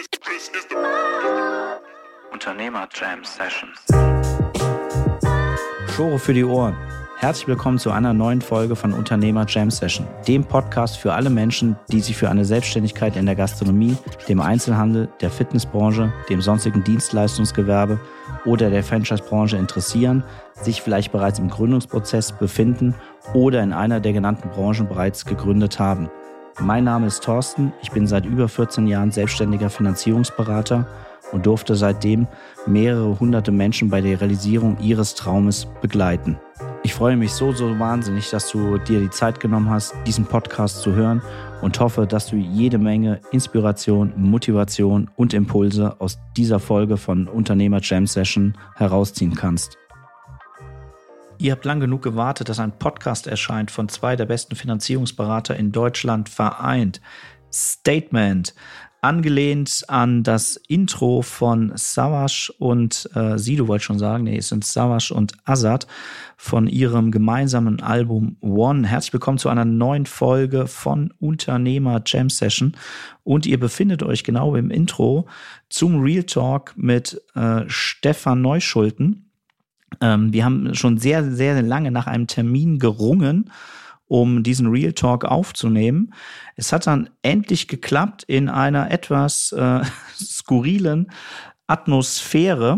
Unternehmer Jam Sessions. Schore für die Ohren. Herzlich willkommen zu einer neuen Folge von Unternehmer Jam Session, dem Podcast für alle Menschen, die sich für eine Selbstständigkeit in der Gastronomie, dem Einzelhandel, der Fitnessbranche, dem sonstigen Dienstleistungsgewerbe oder der Franchise-Branche interessieren, sich vielleicht bereits im Gründungsprozess befinden oder in einer der genannten Branchen bereits gegründet haben. Mein Name ist Thorsten, ich bin seit über 14 Jahren selbstständiger Finanzierungsberater und durfte seitdem mehrere hunderte Menschen bei der Realisierung ihres Traumes begleiten. Ich freue mich so wahnsinnig, dass du dir die Zeit genommen hast, diesen Podcast zu hören und hoffe, dass du jede Menge Inspiration, Motivation und Impulse aus dieser Folge von Unternehmer Jam Session herausziehen kannst. Ihr habt lang genug gewartet, dass ein Podcast erscheint von zwei der besten Finanzierungsberater in Deutschland vereint. Statement. Angelehnt an das Intro von Savas und Sido wollte ich schon sagen, es sind Savas und Azad von ihrem gemeinsamen Album One. Herzlich willkommen zu einer neuen Folge von Unternehmer Jam Session und ihr befindet euch genau im Intro zum Real Talk mit Stefan Neuschulten. Wir haben schon sehr, sehr lange nach einem Termin gerungen, um diesen Real Talk aufzunehmen. Es hat dann endlich geklappt in einer etwas skurrilen Atmosphäre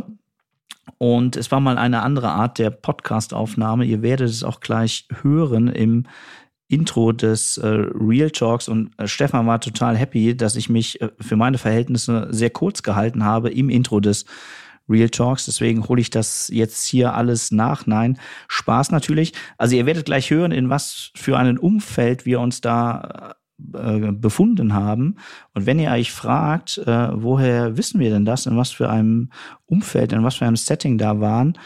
und es war mal eine andere Art der Podcast-Aufnahme. Ihr werdet es auch gleich hören im Intro des Real Talks und Stefan war total happy, dass ich mich für meine Verhältnisse sehr kurz gehalten habe im Intro des Real Talks, deswegen hole ich das jetzt hier alles nach. Nein, Spaß natürlich. Also ihr werdet gleich hören, in was für einem Umfeld wir uns da befunden haben. Und wenn ihr euch fragt, woher wissen wir denn das, in was für einem Umfeld, in was für einem Setting da waren,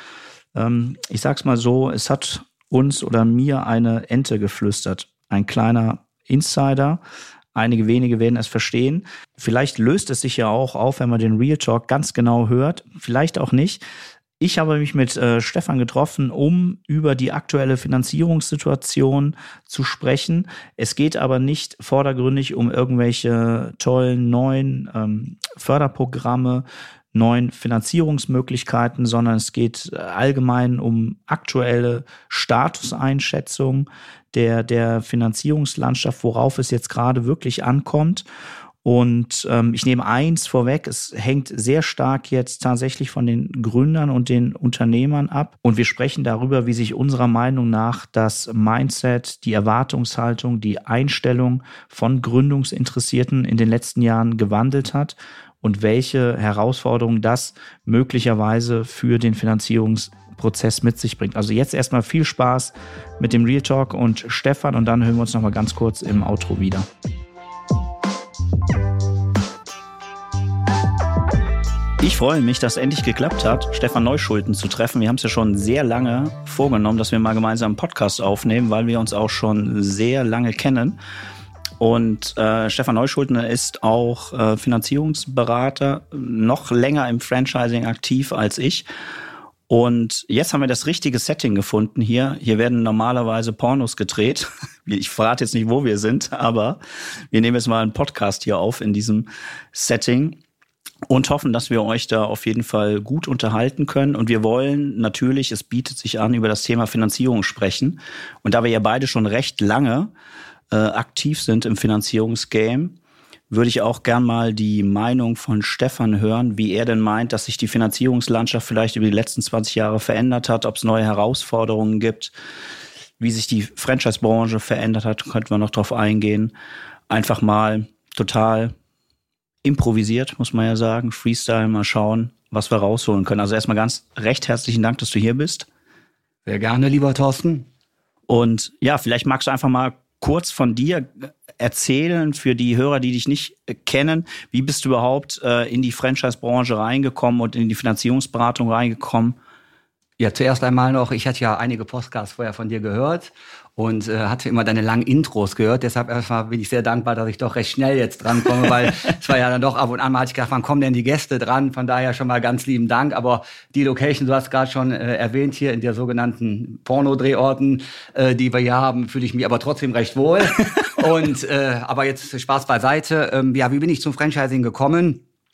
ich sag's mal so, es hat uns oder mir eine Ente geflüstert. Ein kleiner Insider. Einige wenige werden es verstehen. Vielleicht löst es sich ja auch auf, wenn man den Real Talk ganz genau hört. Vielleicht auch nicht. Ich habe mich mit Stefan getroffen, um über die aktuelle Finanzierungssituation zu sprechen. Es geht aber nicht vordergründig um irgendwelche tollen neuen Förderprogramme, neuen Finanzierungsmöglichkeiten, sondern es geht allgemein um aktuelle Statuseinschätzung der Finanzierungslandschaft, worauf es jetzt gerade wirklich ankommt. Und ich nehme eins vorweg, es hängt sehr stark jetzt tatsächlich von den Gründern und den Unternehmern ab. Und wir sprechen darüber, wie sich unserer Meinung nach das Mindset, die Erwartungshaltung, die Einstellung von Gründungsinteressierten in den letzten Jahren gewandelt hat und welche Herausforderungen das möglicherweise für den Finanzierungsprozess mit sich bringt. Also jetzt erstmal viel Spaß mit dem Real Talk und Stefan und dann hören wir uns nochmal ganz kurz im Outro wieder. Ich freue mich, dass es endlich geklappt hat, Stefan Neuschulten zu treffen. Wir haben es ja schon sehr lange vorgenommen, dass wir mal gemeinsam einen Podcast aufnehmen, weil wir uns auch schon sehr lange kennen. Und Stefan Neuschulten ist auch Finanzierungsberater, noch länger im Franchising aktiv als ich. Und jetzt haben wir das richtige Setting gefunden hier. Hier werden normalerweise Pornos gedreht. Ich verrate jetzt nicht, wo wir sind, aber wir nehmen jetzt mal einen Podcast hier auf in diesem Setting und hoffen, dass wir euch da auf jeden Fall gut unterhalten können. Und wir wollen natürlich, es bietet sich an, über das Thema Finanzierung sprechen. Und da wir ja beide schon recht lange aktiv sind im Finanzierungsgame, würde ich auch gern mal die Meinung von Stefan hören, wie er denn meint, dass sich die Finanzierungslandschaft vielleicht über die letzten 20 Jahre verändert hat, ob es neue Herausforderungen gibt, wie sich die Franchise-Branche verändert hat, könnten wir noch drauf eingehen. Einfach mal total improvisiert, muss man ja sagen, Freestyle, mal schauen, was wir rausholen können. Also erstmal ganz recht herzlichen Dank, dass du hier bist. Sehr gerne, lieber Thorsten. Und ja, vielleicht magst du einfach mal kurz von dir erzählen für die Hörer, die dich nicht kennen. Wie bist du überhaupt in die Franchise-Branche reingekommen und in die Finanzierungsberatung reingekommen? Ja, zuerst einmal noch, ich hatte ja einige Podcasts vorher von dir gehört und hatte immer deine langen Intros gehört. Deshalb erstmal bin ich sehr dankbar, dass ich doch recht schnell jetzt drankomme, weil es war ja dann doch ab und an mal, hatte ich gedacht, wann kommen denn die Gäste dran? Von daher schon mal ganz lieben Dank. Aber die Location, du hast gerade schon erwähnt, hier in der sogenannten Pornodrehorten, die wir hier haben, fühle ich mich aber trotzdem recht wohl. Und aber jetzt Spaß beiseite. Ja, wie bin ich zum Franchising gekommen?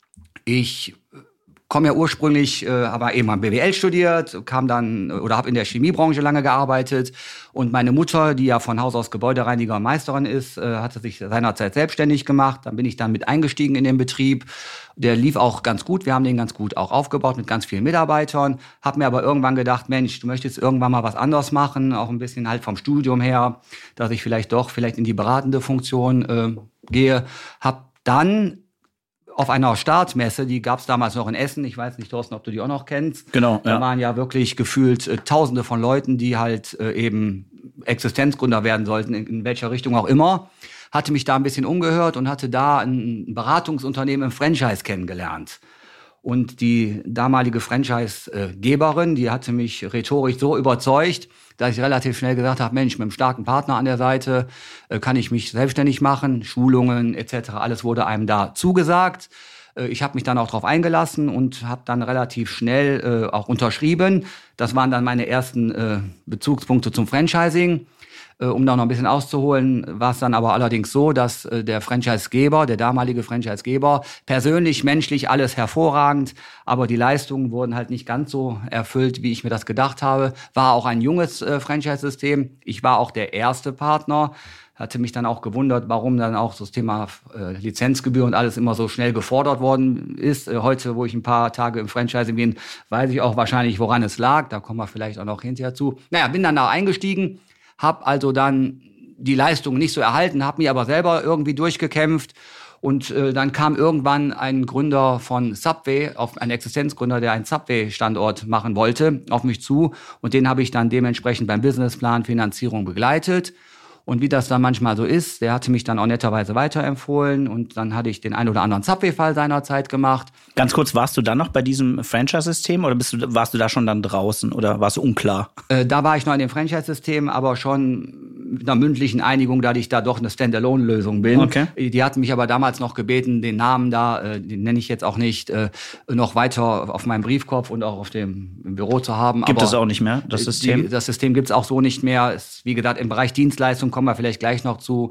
Ich komme ja ursprünglich, habe eben mal BWL studiert, kam dann oder habe in der Chemiebranche lange gearbeitet und meine Mutter, die ja von Haus aus Gebäudereiniger und Meisterin ist, hatte sich seinerzeit selbstständig gemacht. Dann bin ich dann mit eingestiegen in den Betrieb. Der lief auch ganz gut. Wir haben den ganz gut auch aufgebaut mit ganz vielen Mitarbeitern. Hab mir aber irgendwann gedacht, Mensch, du möchtest irgendwann mal was anderes machen, auch ein bisschen halt vom Studium her, dass ich vielleicht in die beratende Funktion gehe. Hab dann auf einer Startmesse, die gab es damals noch in Essen, ich weiß nicht, Thorsten, ob du die auch noch kennst. Genau. Da waren ja wirklich gefühlt Tausende von Leuten, die halt eben Existenzgründer werden sollten, in welcher Richtung auch immer. Hatte mich da ein bisschen umgehört und hatte da ein Beratungsunternehmen im Franchise kennengelernt. Und die damalige Franchise-Geberin, die hatte mich rhetorisch so überzeugt, dass ich relativ schnell gesagt habe, Mensch, mit einem starken Partner an der Seite kann ich mich selbstständig machen, Schulungen etc., alles wurde einem da zugesagt. Ich habe mich dann auch darauf eingelassen und habe dann relativ schnell auch unterschrieben. Das waren dann meine ersten Bezugspunkte zum Franchising. Um da noch ein bisschen auszuholen, war es dann aber allerdings so, dass der Franchisegeber, der damalige Franchisegeber, persönlich, menschlich alles hervorragend, aber die Leistungen wurden halt nicht ganz so erfüllt, wie ich mir das gedacht habe. War auch ein junges Franchise-System. Ich war auch der erste Partner. Hatte mich dann auch gewundert, warum dann auch das Thema Lizenzgebühr und alles immer so schnell gefordert worden ist. Heute, wo ich ein paar Tage im Franchising bin, weiß ich auch wahrscheinlich, woran es lag. Da kommen wir vielleicht auch noch hinterher zu. Naja, bin dann da eingestiegen. Habe also dann die Leistung nicht so erhalten, habe mich aber selber irgendwie durchgekämpft. Und dann kam irgendwann ein Gründer von Subway, ein Existenzgründer, der einen Subway-Standort machen wollte, auf mich zu. Und den habe ich dann dementsprechend beim Businessplan Finanzierung begleitet. Und wie das dann manchmal so ist, der hatte mich dann auch netterweise weiterempfohlen. Und dann hatte ich den ein oder anderen Subway-Fall seinerzeit gemacht. Ganz kurz, warst du dann noch bei diesem Franchise-System oder warst du da schon dann draußen oder warst du unklar? Da war ich noch in dem Franchise-System, aber schon mit einer mündlichen Einigung, da ich da doch eine Standalone-Lösung bin. Okay. Die hatten mich aber damals noch gebeten, den Namen da, den nenne ich jetzt auch nicht, noch weiter auf meinem Briefkopf und auch auf dem Büro zu haben. Gibt es auch nicht mehr, das System? Das System gibt es auch so nicht mehr. Ist, wie gesagt, im Bereich Dienstleistung kommen wir vielleicht gleich noch zu.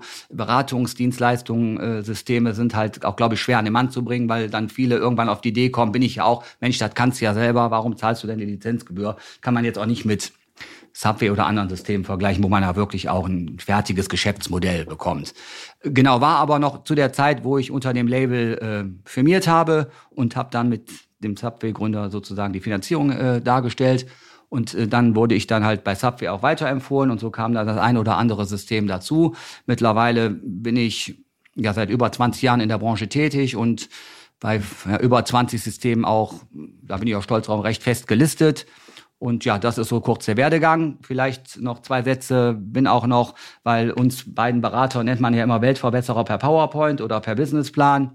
Beratungsdienstleistungen, Systeme sind halt auch, glaube ich, schwer an den Mann zu bringen, weil dann viele irgendwann auf die Idee kommen, bin ich ja auch, Mensch, das kannst du ja selber, warum zahlst du denn die Lizenzgebühr? Kann man jetzt auch nicht mit Subway oder anderen Systemen vergleichen, wo man ja wirklich auch ein fertiges Geschäftsmodell bekommt. Genau, war aber noch zu der Zeit, wo ich unter dem Label firmiert habe und habe dann mit dem Subway-Gründer sozusagen die Finanzierung dargestellt. Und dann wurde ich dann halt bei Subway auch weiterempfohlen und so kam dann das ein oder andere System dazu. Mittlerweile bin ich ja seit über 20 Jahren in der Branche tätig und bei über 20 Systemen auch, da bin ich auch stolz drauf, recht fest gelistet. Und ja, das ist so kurz der Werdegang. Vielleicht noch 2 Sätze, bin auch noch, weil uns beiden Berater nennt man ja immer Weltverbesserer per PowerPoint oder per Businessplan.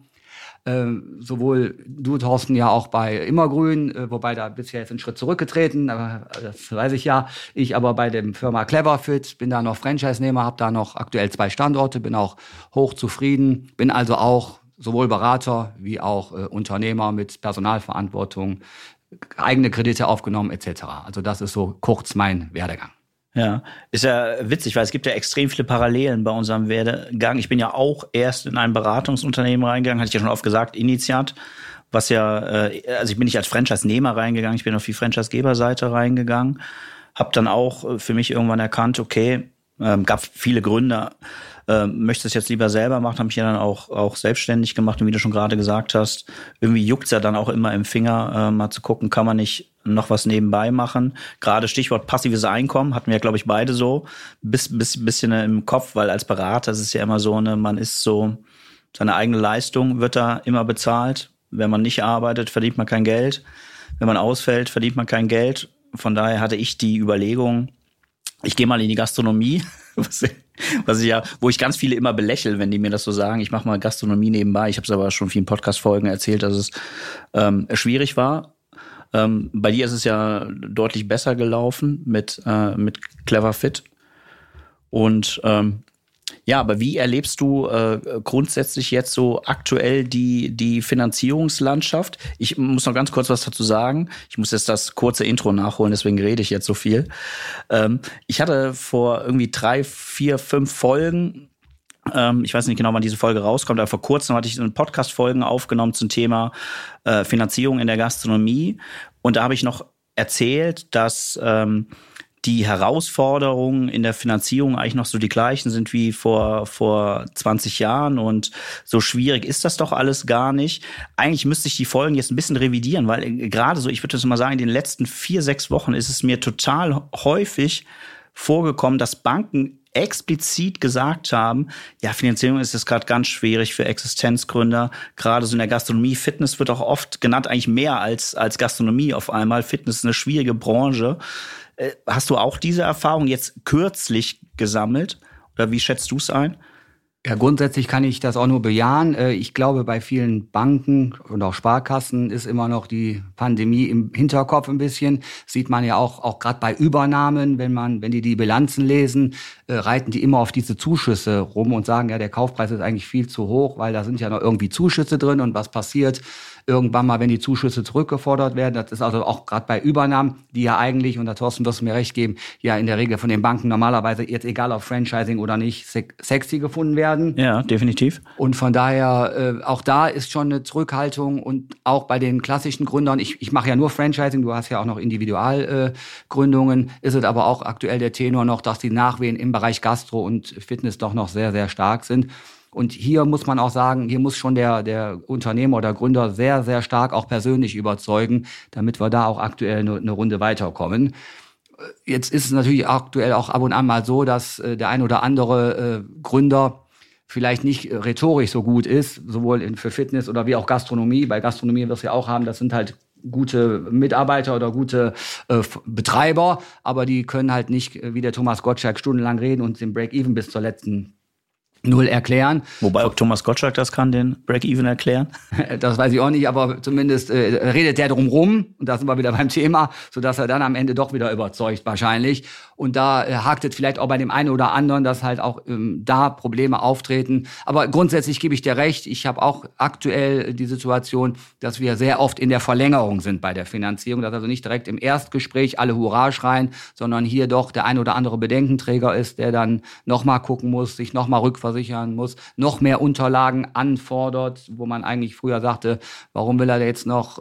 Sowohl du, Thorsten, ja auch bei Immergrün, wobei da bisher jetzt einen Schritt zurückgetreten, aber das weiß ich ja. Ich aber bei dem Firma Cleverfit, bin da noch Franchise-Nehmer, habe da noch aktuell 2 Standorte, bin auch hochzufrieden, bin also auch sowohl Berater wie auch Unternehmer mit Personalverantwortung, eigene Kredite aufgenommen etc. Also das ist so kurz mein Werdegang. Ja, ist ja witzig, weil es gibt ja extrem viele Parallelen bei unserem Werdegang. Ich bin ja auch erst in ein Beratungsunternehmen reingegangen, hatte ich ja schon oft gesagt, Initiat, was ja, also ich bin nicht als Franchise-Nehmer reingegangen, ich bin auf die Franchise-Geber-Seite reingegangen, habe dann auch für mich irgendwann erkannt, okay, gab viele Gründe, möchte es jetzt lieber selber machen, habe mich ja dann auch selbstständig gemacht und wie du schon gerade gesagt hast, irgendwie juckt's ja dann auch immer im Finger, mal zu gucken, kann man nicht noch was nebenbei machen. Gerade Stichwort passives Einkommen hatten wir, glaube ich, beide so bisschen im Kopf, weil als Berater ist es ja immer so, man ist so, seine eigene Leistung wird da immer bezahlt. Wenn man nicht arbeitet, verdient man kein Geld. Wenn man ausfällt, verdient man kein Geld. Von daher hatte ich die Überlegung, ich gehe mal in die Gastronomie, was ich ja, wo ich ganz viele immer belächle, wenn die mir das so sagen. Ich mache mal Gastronomie nebenbei. Ich habe es aber schon vielen Podcast-Folgen erzählt, dass es schwierig war. Bei dir ist es ja deutlich besser gelaufen mit Cleverfit. Und ja, aber wie erlebst du grundsätzlich jetzt so aktuell die Finanzierungslandschaft? Ich muss noch ganz kurz was dazu sagen. Ich muss jetzt das kurze Intro nachholen, deswegen rede ich jetzt so viel. Ich hatte vor irgendwie 3, 4, 5 Folgen Ich weiß nicht genau, wann diese Folge rauskommt, aber vor kurzem hatte ich eine Podcast-Folgen aufgenommen zum Thema Finanzierung in der Gastronomie. Und da habe ich noch erzählt, dass die Herausforderungen in der Finanzierung eigentlich noch so die gleichen sind wie vor 20 Jahren und so schwierig ist das doch alles gar nicht. Eigentlich müsste ich die Folgen jetzt ein bisschen revidieren, weil gerade so, ich würde das mal sagen, in den letzten 4-6 Wochen ist es mir total häufig vorgekommen, dass Banken explizit gesagt haben, ja, Finanzierung ist jetzt gerade ganz schwierig für Existenzgründer. Gerade so in der Gastronomie. Fitness wird auch oft genannt, eigentlich mehr als Gastronomie auf einmal. Fitness ist eine schwierige Branche. Hast du auch diese Erfahrung jetzt kürzlich gesammelt? Oder wie schätzt du es ein? Ja, grundsätzlich kann ich das auch nur bejahen. Ich glaube, bei vielen Banken und auch Sparkassen ist immer noch die Pandemie im Hinterkopf ein bisschen. Sieht man ja auch gerade bei Übernahmen, wenn die Bilanzen lesen, reiten die immer auf diese Zuschüsse rum und sagen, ja, der Kaufpreis ist eigentlich viel zu hoch, weil da sind ja noch irgendwie Zuschüsse drin und was passiert irgendwann mal, wenn die Zuschüsse zurückgefordert werden. Das ist also auch gerade bei Übernahmen, die ja eigentlich, und da Thorsten wirst du mir recht geben, ja in der Regel von den Banken normalerweise jetzt egal ob Franchising oder nicht, sexy gefunden werden. Ja, definitiv. Und von daher, auch da ist schon eine Zurückhaltung und auch bei den klassischen Gründern, ich mache ja nur Franchising, du hast ja auch noch Individualgründungen, ist es aber auch aktuell der Tenor noch, dass die Nachwehen im Bereich Gastro und Fitness doch noch sehr, sehr stark sind. Und hier muss man auch sagen, hier muss schon der Unternehmer oder Gründer sehr, sehr stark auch persönlich überzeugen, damit wir da auch aktuell eine Runde weiterkommen. Jetzt ist es natürlich aktuell auch ab und an mal so, dass der ein oder andere Gründer vielleicht nicht rhetorisch so gut ist, sowohl für Fitness oder wie auch Gastronomie. Bei Gastronomie wirst du ja auch haben, das sind halt gute Mitarbeiter oder gute Betreiber, aber die können halt nicht, wie der Thomas Gottschalk, stundenlang reden und den Break-Even bis zur letzten Null erklären. Wobei, ob Thomas Gottschalk das kann, den Break-Even erklären? Das weiß ich auch nicht, aber zumindest redet der drum rum, und da sind wir wieder beim Thema, sodass er dann am Ende doch wieder überzeugt wahrscheinlich. Und da hakt es vielleicht auch bei dem einen oder anderen, dass halt auch da Probleme auftreten. Aber grundsätzlich gebe ich dir recht, ich habe auch aktuell die Situation, dass wir sehr oft in der Verlängerung sind bei der Finanzierung, dass also nicht direkt im Erstgespräch alle Hurra schreien, sondern hier doch der ein oder andere Bedenkenträger ist, der dann nochmal gucken muss, sich nochmal rückversichern muss, noch mehr Unterlagen anfordert, wo man eigentlich früher sagte, warum will er jetzt noch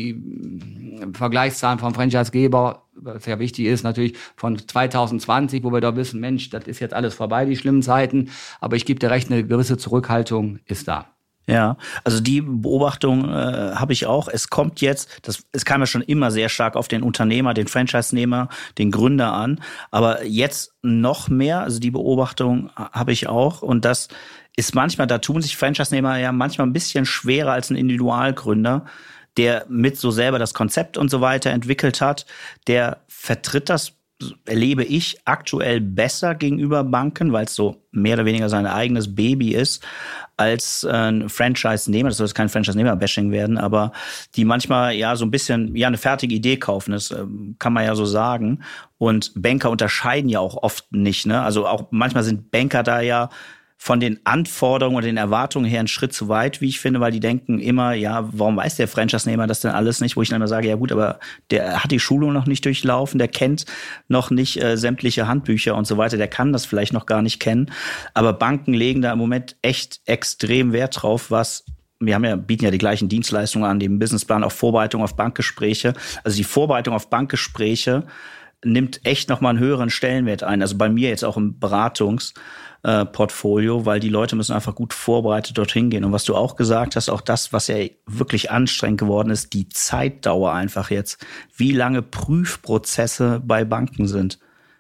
die Vergleichszahlen vom Franchisegeber, was ja wichtig ist, natürlich von 2020, wo wir da wissen, Mensch, das ist jetzt alles vorbei, die schlimmen Zeiten, aber ich gebe dir recht, eine gewisse Zurückhaltung ist da. Ja, also die Beobachtung habe ich auch. Es kommt jetzt, es kam ja schon immer sehr stark auf den Unternehmer, den Franchise-Nehmer, den Gründer an. Aber jetzt noch mehr, also die Beobachtung habe ich auch. Und das ist manchmal, da tun sich Franchise-Nehmer ja manchmal ein bisschen schwerer als ein Individualgründer, der mit so selber das Konzept und so weiter entwickelt hat. Der vertritt das, erlebe ich, aktuell besser gegenüber Banken, weil es so mehr oder weniger sein eigenes Baby ist, als ein Franchise-Nehmer. Das soll jetzt kein Franchise-Nehmer-Bashing werden, aber die manchmal ja so ein bisschen ja eine fertige Idee kaufen. Das kann man ja so sagen. Und Banker unterscheiden ja auch oft nicht, ne? Also auch manchmal sind Banker da ja von den Anforderungen und den Erwartungen her einen Schritt zu weit, wie ich finde, weil die denken immer, ja, warum weiß der Franchise-Nehmer das denn alles nicht? Wo ich dann immer sage, ja gut, aber der hat die Schulung noch nicht durchlaufen, der kennt noch nicht sämtliche Handbücher und so weiter, der kann das vielleicht noch gar nicht kennen. Aber Banken legen da im Moment echt extrem Wert drauf, bieten ja die gleichen Dienstleistungen an, den Businessplan, auch Vorbereitung auf Bankgespräche. Also die Vorbereitung auf Bankgespräche nimmt echt nochmal einen höheren Stellenwert ein. Also bei mir jetzt auch im Beratungsportfolio, weil die Leute müssen einfach gut vorbereitet dorthin gehen. Und was du auch gesagt hast, auch das, was ja wirklich anstrengend geworden ist, die Zeitdauer einfach jetzt, wie lange Prüfprozesse bei Banken sind.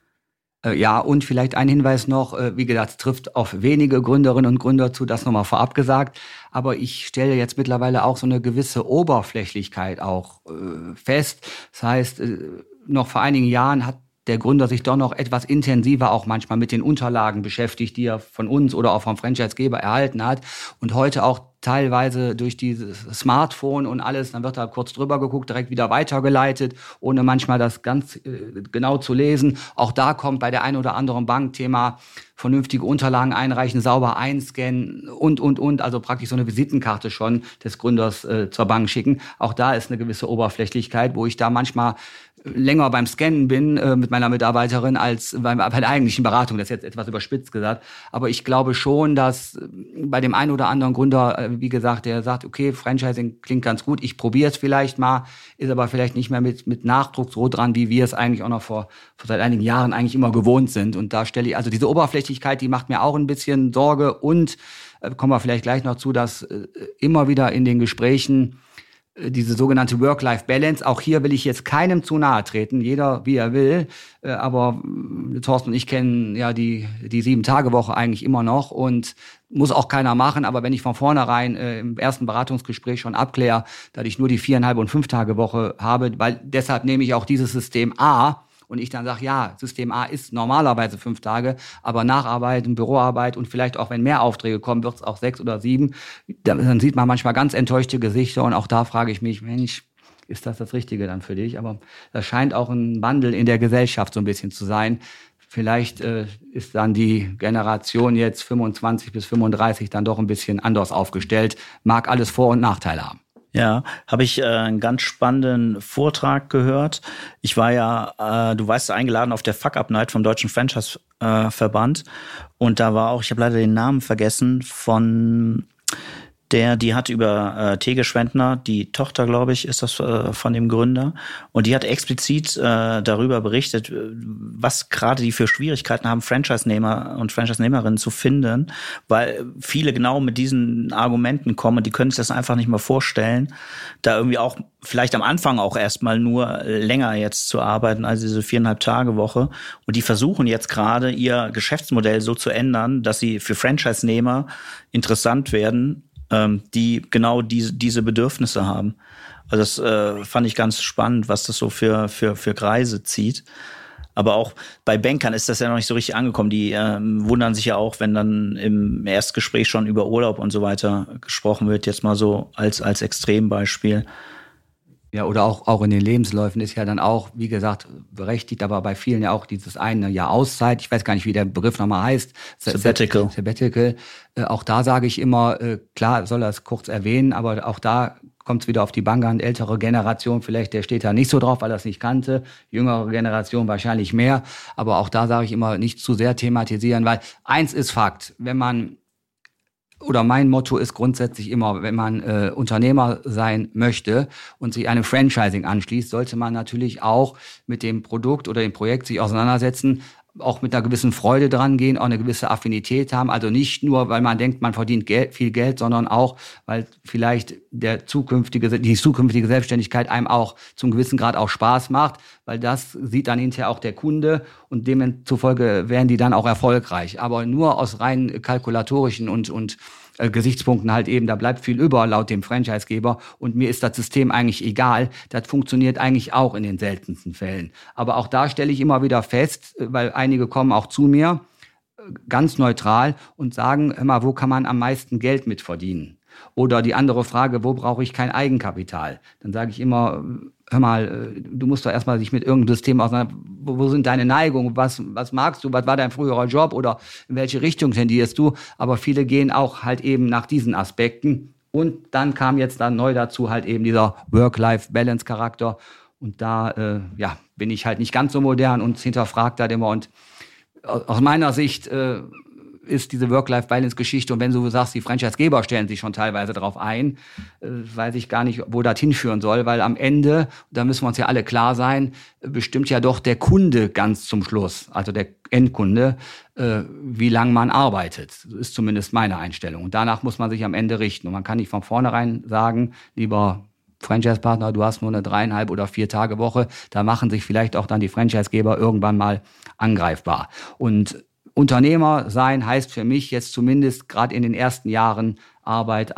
Ja, und vielleicht ein Hinweis noch, wie gesagt, es trifft auf wenige Gründerinnen und Gründer zu, das nochmal vorab gesagt, aber ich stelle jetzt mittlerweile auch so eine gewisse Oberflächlichkeit auch fest. Das heißt, noch vor einigen Jahren hat der Gründer sich doch noch etwas intensiver auch manchmal mit den Unterlagen beschäftigt, die er von uns oder auch vom Franchisegeber erhalten hat. Und heute auch teilweise durch dieses Smartphone und alles, dann wird da kurz drüber geguckt, direkt wieder weitergeleitet, ohne manchmal das ganz genau zu lesen. Auch da kommt bei der einen oder anderen Bank Thema vernünftige Unterlagen einreichen, sauber einscannen und, also praktisch so eine Visitenkarte schon des Gründers zur Bank schicken. Auch da ist eine gewisse Oberflächlichkeit, wo ich da manchmal länger beim Scannen bin mit meiner Mitarbeiterin als bei der eigentlichen Beratung. Das ist jetzt etwas überspitzt gesagt. Aber ich glaube schon, dass bei dem einen oder anderen Gründer, wie gesagt, der sagt, okay, Franchising klingt ganz gut, ich probiere es vielleicht mal, ist aber vielleicht nicht mehr mit Nachdruck so dran, wie wir es eigentlich auch noch vor seit einigen Jahren eigentlich immer gewohnt sind. Und da stelle ich, also diese Oberflächlichkeit, die macht mir auch ein bisschen Sorge. Und kommen wir vielleicht gleich noch zu, dass immer wieder in den Gesprächen diese sogenannte Work-Life-Balance, auch hier will ich jetzt keinem zu nahe treten, jeder wie er will, aber Thorsten und ich kennen ja die 7-Tage-Woche eigentlich immer noch und muss auch keiner machen, aber wenn ich von vornherein im ersten Beratungsgespräch schon abkläre, dass ich nur die 4,5 und 5-Tage-Woche habe, weil deshalb nehme ich auch dieses System A, und ich dann sage, ja, System A ist normalerweise 5 Tage, aber Nacharbeit, Büroarbeit und vielleicht auch, wenn mehr Aufträge kommen, wird es auch 6 oder 7. Dann sieht man manchmal ganz enttäuschte Gesichter und auch da frage ich mich, Mensch, ist das Richtige dann für dich? Aber das scheint auch ein Wandel in der Gesellschaft so ein bisschen zu sein. Vielleicht ist dann die Generation jetzt 25 bis 35 dann doch ein bisschen anders aufgestellt. Mag alles Vor- und Nachteile haben. Ja, habe ich einen ganz spannenden Vortrag gehört. Ich war ja, du weißt, eingeladen auf der Fuck-Up-Night vom Deutschen Franchise-Verband. Und da war auch, ich habe leider den Namen vergessen, von die hat über Tege Schwendner, die Tochter, glaube ich, ist das von dem Gründer. Und die hat explizit darüber berichtet, was gerade die für Schwierigkeiten haben, Franchise-Nehmer und Franchise-Nehmerinnen zu finden, weil viele genau mit diesen Argumenten kommen, die können sich das einfach nicht mehr vorstellen, da irgendwie auch vielleicht am Anfang auch erstmal nur länger jetzt zu arbeiten, also diese 4,5-Tage-Woche. Und die versuchen jetzt gerade ihr Geschäftsmodell so zu ändern, dass sie für Franchise-Nehmer interessant werden, die genau diese Bedürfnisse haben. Also das fand ich ganz spannend, was das so für Kreise zieht. Aber auch bei Bankern ist das ja noch nicht so richtig angekommen. Die wundern sich ja auch, wenn dann im Erstgespräch schon über Urlaub und so weiter gesprochen wird, jetzt mal so als Extrembeispiel. Ja, oder auch in den Lebensläufen ist ja dann auch, wie gesagt, berechtigt, aber bei vielen ja auch dieses eine Jahr Auszeit. Ich weiß gar nicht, wie der Begriff nochmal heißt. Sabbatical. Auch da sage ich immer, klar, soll er es kurz erwähnen, aber auch da kommt es wieder auf die Bank an. Ältere Generation vielleicht, der steht da nicht so drauf, weil er es nicht kannte. Jüngere Generation wahrscheinlich mehr. Aber auch da sage ich immer, nicht zu sehr thematisieren, weil eins ist Fakt, mein Motto ist grundsätzlich immer, wenn man Unternehmer sein möchte und sich einem Franchising anschließt, sollte man natürlich auch mit dem Produkt oder dem Projekt sich auseinandersetzen, auch mit einer gewissen Freude dran gehen, auch eine gewisse Affinität haben. Also nicht nur, weil man denkt, man verdient viel Geld, sondern auch, weil vielleicht die zukünftige Selbstständigkeit einem auch zum gewissen Grad auch Spaß macht, weil das sieht dann hinterher auch der Kunde und demzufolge werden die dann auch erfolgreich. Aber nur aus rein kalkulatorischen und Gesichtspunkten halt eben, da bleibt viel über laut dem Franchisegeber und mir ist das System eigentlich egal. Das funktioniert eigentlich auch in den seltensten Fällen. Aber auch da stelle ich immer wieder fest, weil einige kommen auch zu mir, ganz neutral und sagen, hör mal, wo kann man am meisten Geld mit verdienen? Oder die andere Frage, wo brauche ich kein Eigenkapital? Dann sage ich immer, hör mal, du musst doch erstmal dich mit irgendeinem System auseinandersetzen. Wo sind deine Neigungen? Was magst du? Was war dein früherer Job? Oder in welche Richtung tendierst du? Aber viele gehen auch halt eben nach diesen Aspekten. Und dann kam jetzt dann neu dazu halt eben dieser Work-Life-Balance-Charakter. Und da bin ich halt nicht ganz so modern und hinterfragt das immer. Und aus meiner Sicht ist diese Work-Life-Balance-Geschichte, und wenn du sagst, die Franchisegeber stellen sich schon teilweise darauf ein, weiß ich gar nicht, wo das hinführen soll, weil am Ende, da müssen wir uns ja alle klar sein, bestimmt ja doch der Kunde ganz zum Schluss, also der Endkunde, wie lange man arbeitet. Das ist zumindest meine Einstellung. Und danach muss man sich am Ende richten. Und man kann nicht von vornherein sagen, lieber Franchise-Partner, du hast nur eine 3,5 oder 4 Tage Woche, da machen sich vielleicht auch dann die Franchisegeber irgendwann mal angreifbar. Und Unternehmer sein heißt für mich jetzt zumindest gerade in den ersten Jahren Arbeit.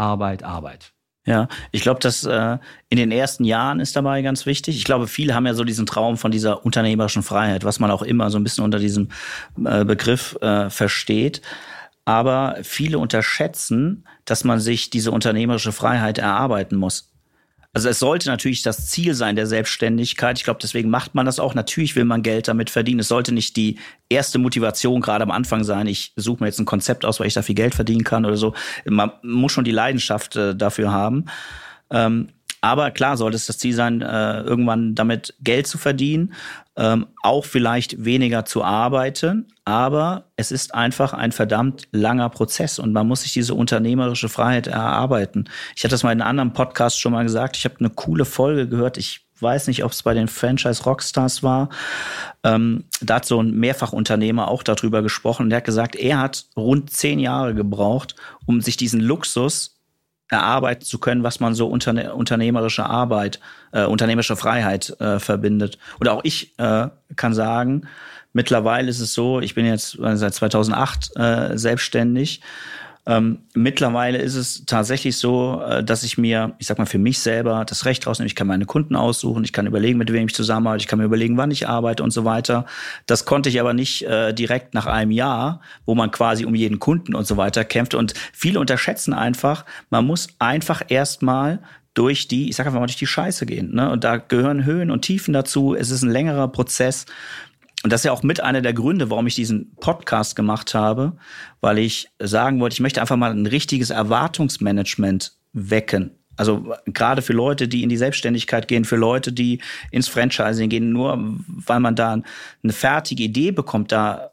Ja, ich glaube, dass in den ersten Jahren ist dabei ganz wichtig. Ich glaube, viele haben ja so diesen Traum von dieser unternehmerischen Freiheit, was man auch immer so ein bisschen unter diesem Begriff versteht. Aber viele unterschätzen, dass man sich diese unternehmerische Freiheit erarbeiten muss. Also es sollte natürlich das Ziel sein der Selbstständigkeit. Ich glaube, deswegen macht man das auch. Natürlich will man Geld damit verdienen. Es sollte nicht die erste Motivation gerade am Anfang sein, ich suche mir jetzt ein Konzept aus, weil ich da viel Geld verdienen kann oder so. Man muss schon die Leidenschaft dafür haben. Aber klar sollte es das Ziel sein, irgendwann damit Geld zu verdienen, auch vielleicht weniger zu arbeiten. Aber es ist einfach ein verdammt langer Prozess und man muss sich diese unternehmerische Freiheit erarbeiten. Ich hatte das mal in einem anderen Podcast schon mal gesagt. Ich habe eine coole Folge gehört. Ich weiß nicht, ob es bei den Franchise Rockstars war. Da hat so ein Mehrfachunternehmer auch darüber gesprochen. Der hat gesagt, er hat rund 10 Jahre gebraucht, um sich diesen Luxus erarbeiten zu können, was man so unternehmerische Arbeit, unternehmerische Freiheit verbindet. Und auch ich kann sagen, mittlerweile ist es so, ich bin jetzt seit 2008 selbstständig. Mittlerweile ist es tatsächlich so, dass ich mir, ich sag mal, für mich selber das Recht rausnehme. Ich kann meine Kunden aussuchen, ich kann überlegen, mit wem ich zusammenarbeite, ich kann mir überlegen, wann ich arbeite und so weiter. Das konnte ich aber nicht direkt nach einem Jahr, wo man quasi um jeden Kunden und so weiter kämpft. Und viele unterschätzen einfach, man muss einfach erstmal durch die Scheiße gehen, ne? Und da gehören Höhen und Tiefen dazu. Es ist ein längerer Prozess. Und das ist ja auch mit einer der Gründe, warum ich diesen Podcast gemacht habe, weil ich sagen wollte, ich möchte einfach mal ein richtiges Erwartungsmanagement wecken. Also gerade für Leute, die in die Selbstständigkeit gehen, für Leute, die ins Franchising gehen, nur weil man da eine fertige Idee bekommt, da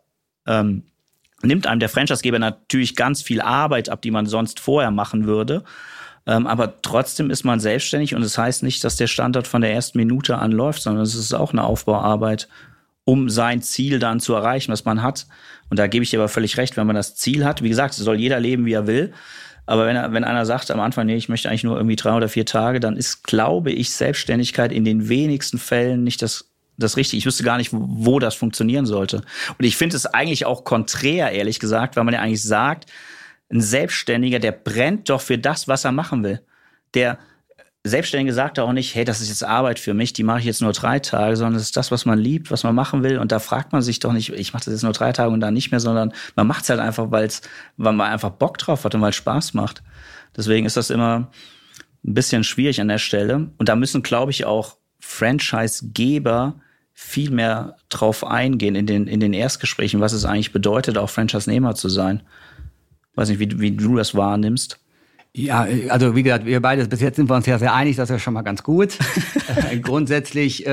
nimmt einem der Franchisegeber natürlich ganz viel Arbeit ab, die man sonst vorher machen würde. Aber trotzdem ist man selbstständig und es heißt nicht, dass der Standort von der ersten Minute an läuft, sondern es ist auch eine Aufbauarbeit, um sein Ziel dann zu erreichen, was man hat. Und da gebe ich dir aber völlig recht, wenn man das Ziel hat. Wie gesagt, soll jeder leben, wie er will. Aber wenn einer sagt am Anfang, nee, ich möchte eigentlich nur irgendwie 3 oder 4 Tage, dann ist, glaube ich, Selbstständigkeit in den wenigsten Fällen nicht das Richtige. Ich wüsste gar nicht, wo das funktionieren sollte. Und ich finde es eigentlich auch konträr, ehrlich gesagt, weil man ja eigentlich sagt, ein Selbstständiger, der brennt doch für das, was er machen will. Der Selbstständige sagt auch nicht, hey, das ist jetzt Arbeit für mich, die mache ich jetzt nur 3 Tage, sondern es ist das, was man liebt, was man machen will. Und da fragt man sich doch nicht, ich mache das jetzt nur 3 Tage und dann nicht mehr, sondern man macht es halt einfach, weil man einfach Bock drauf hat und weil es Spaß macht. Deswegen ist das immer ein bisschen schwierig an der Stelle. Und da müssen, glaube ich, auch Franchise-Geber viel mehr drauf eingehen in den Erstgesprächen, was es eigentlich bedeutet, auch Franchise-Nehmer zu sein. Weiß nicht, wie du das wahrnimmst. Ja, also wie gesagt, wir beide, bis jetzt sind wir uns ja sehr einig, das ist ja schon mal ganz gut. Grundsätzlich,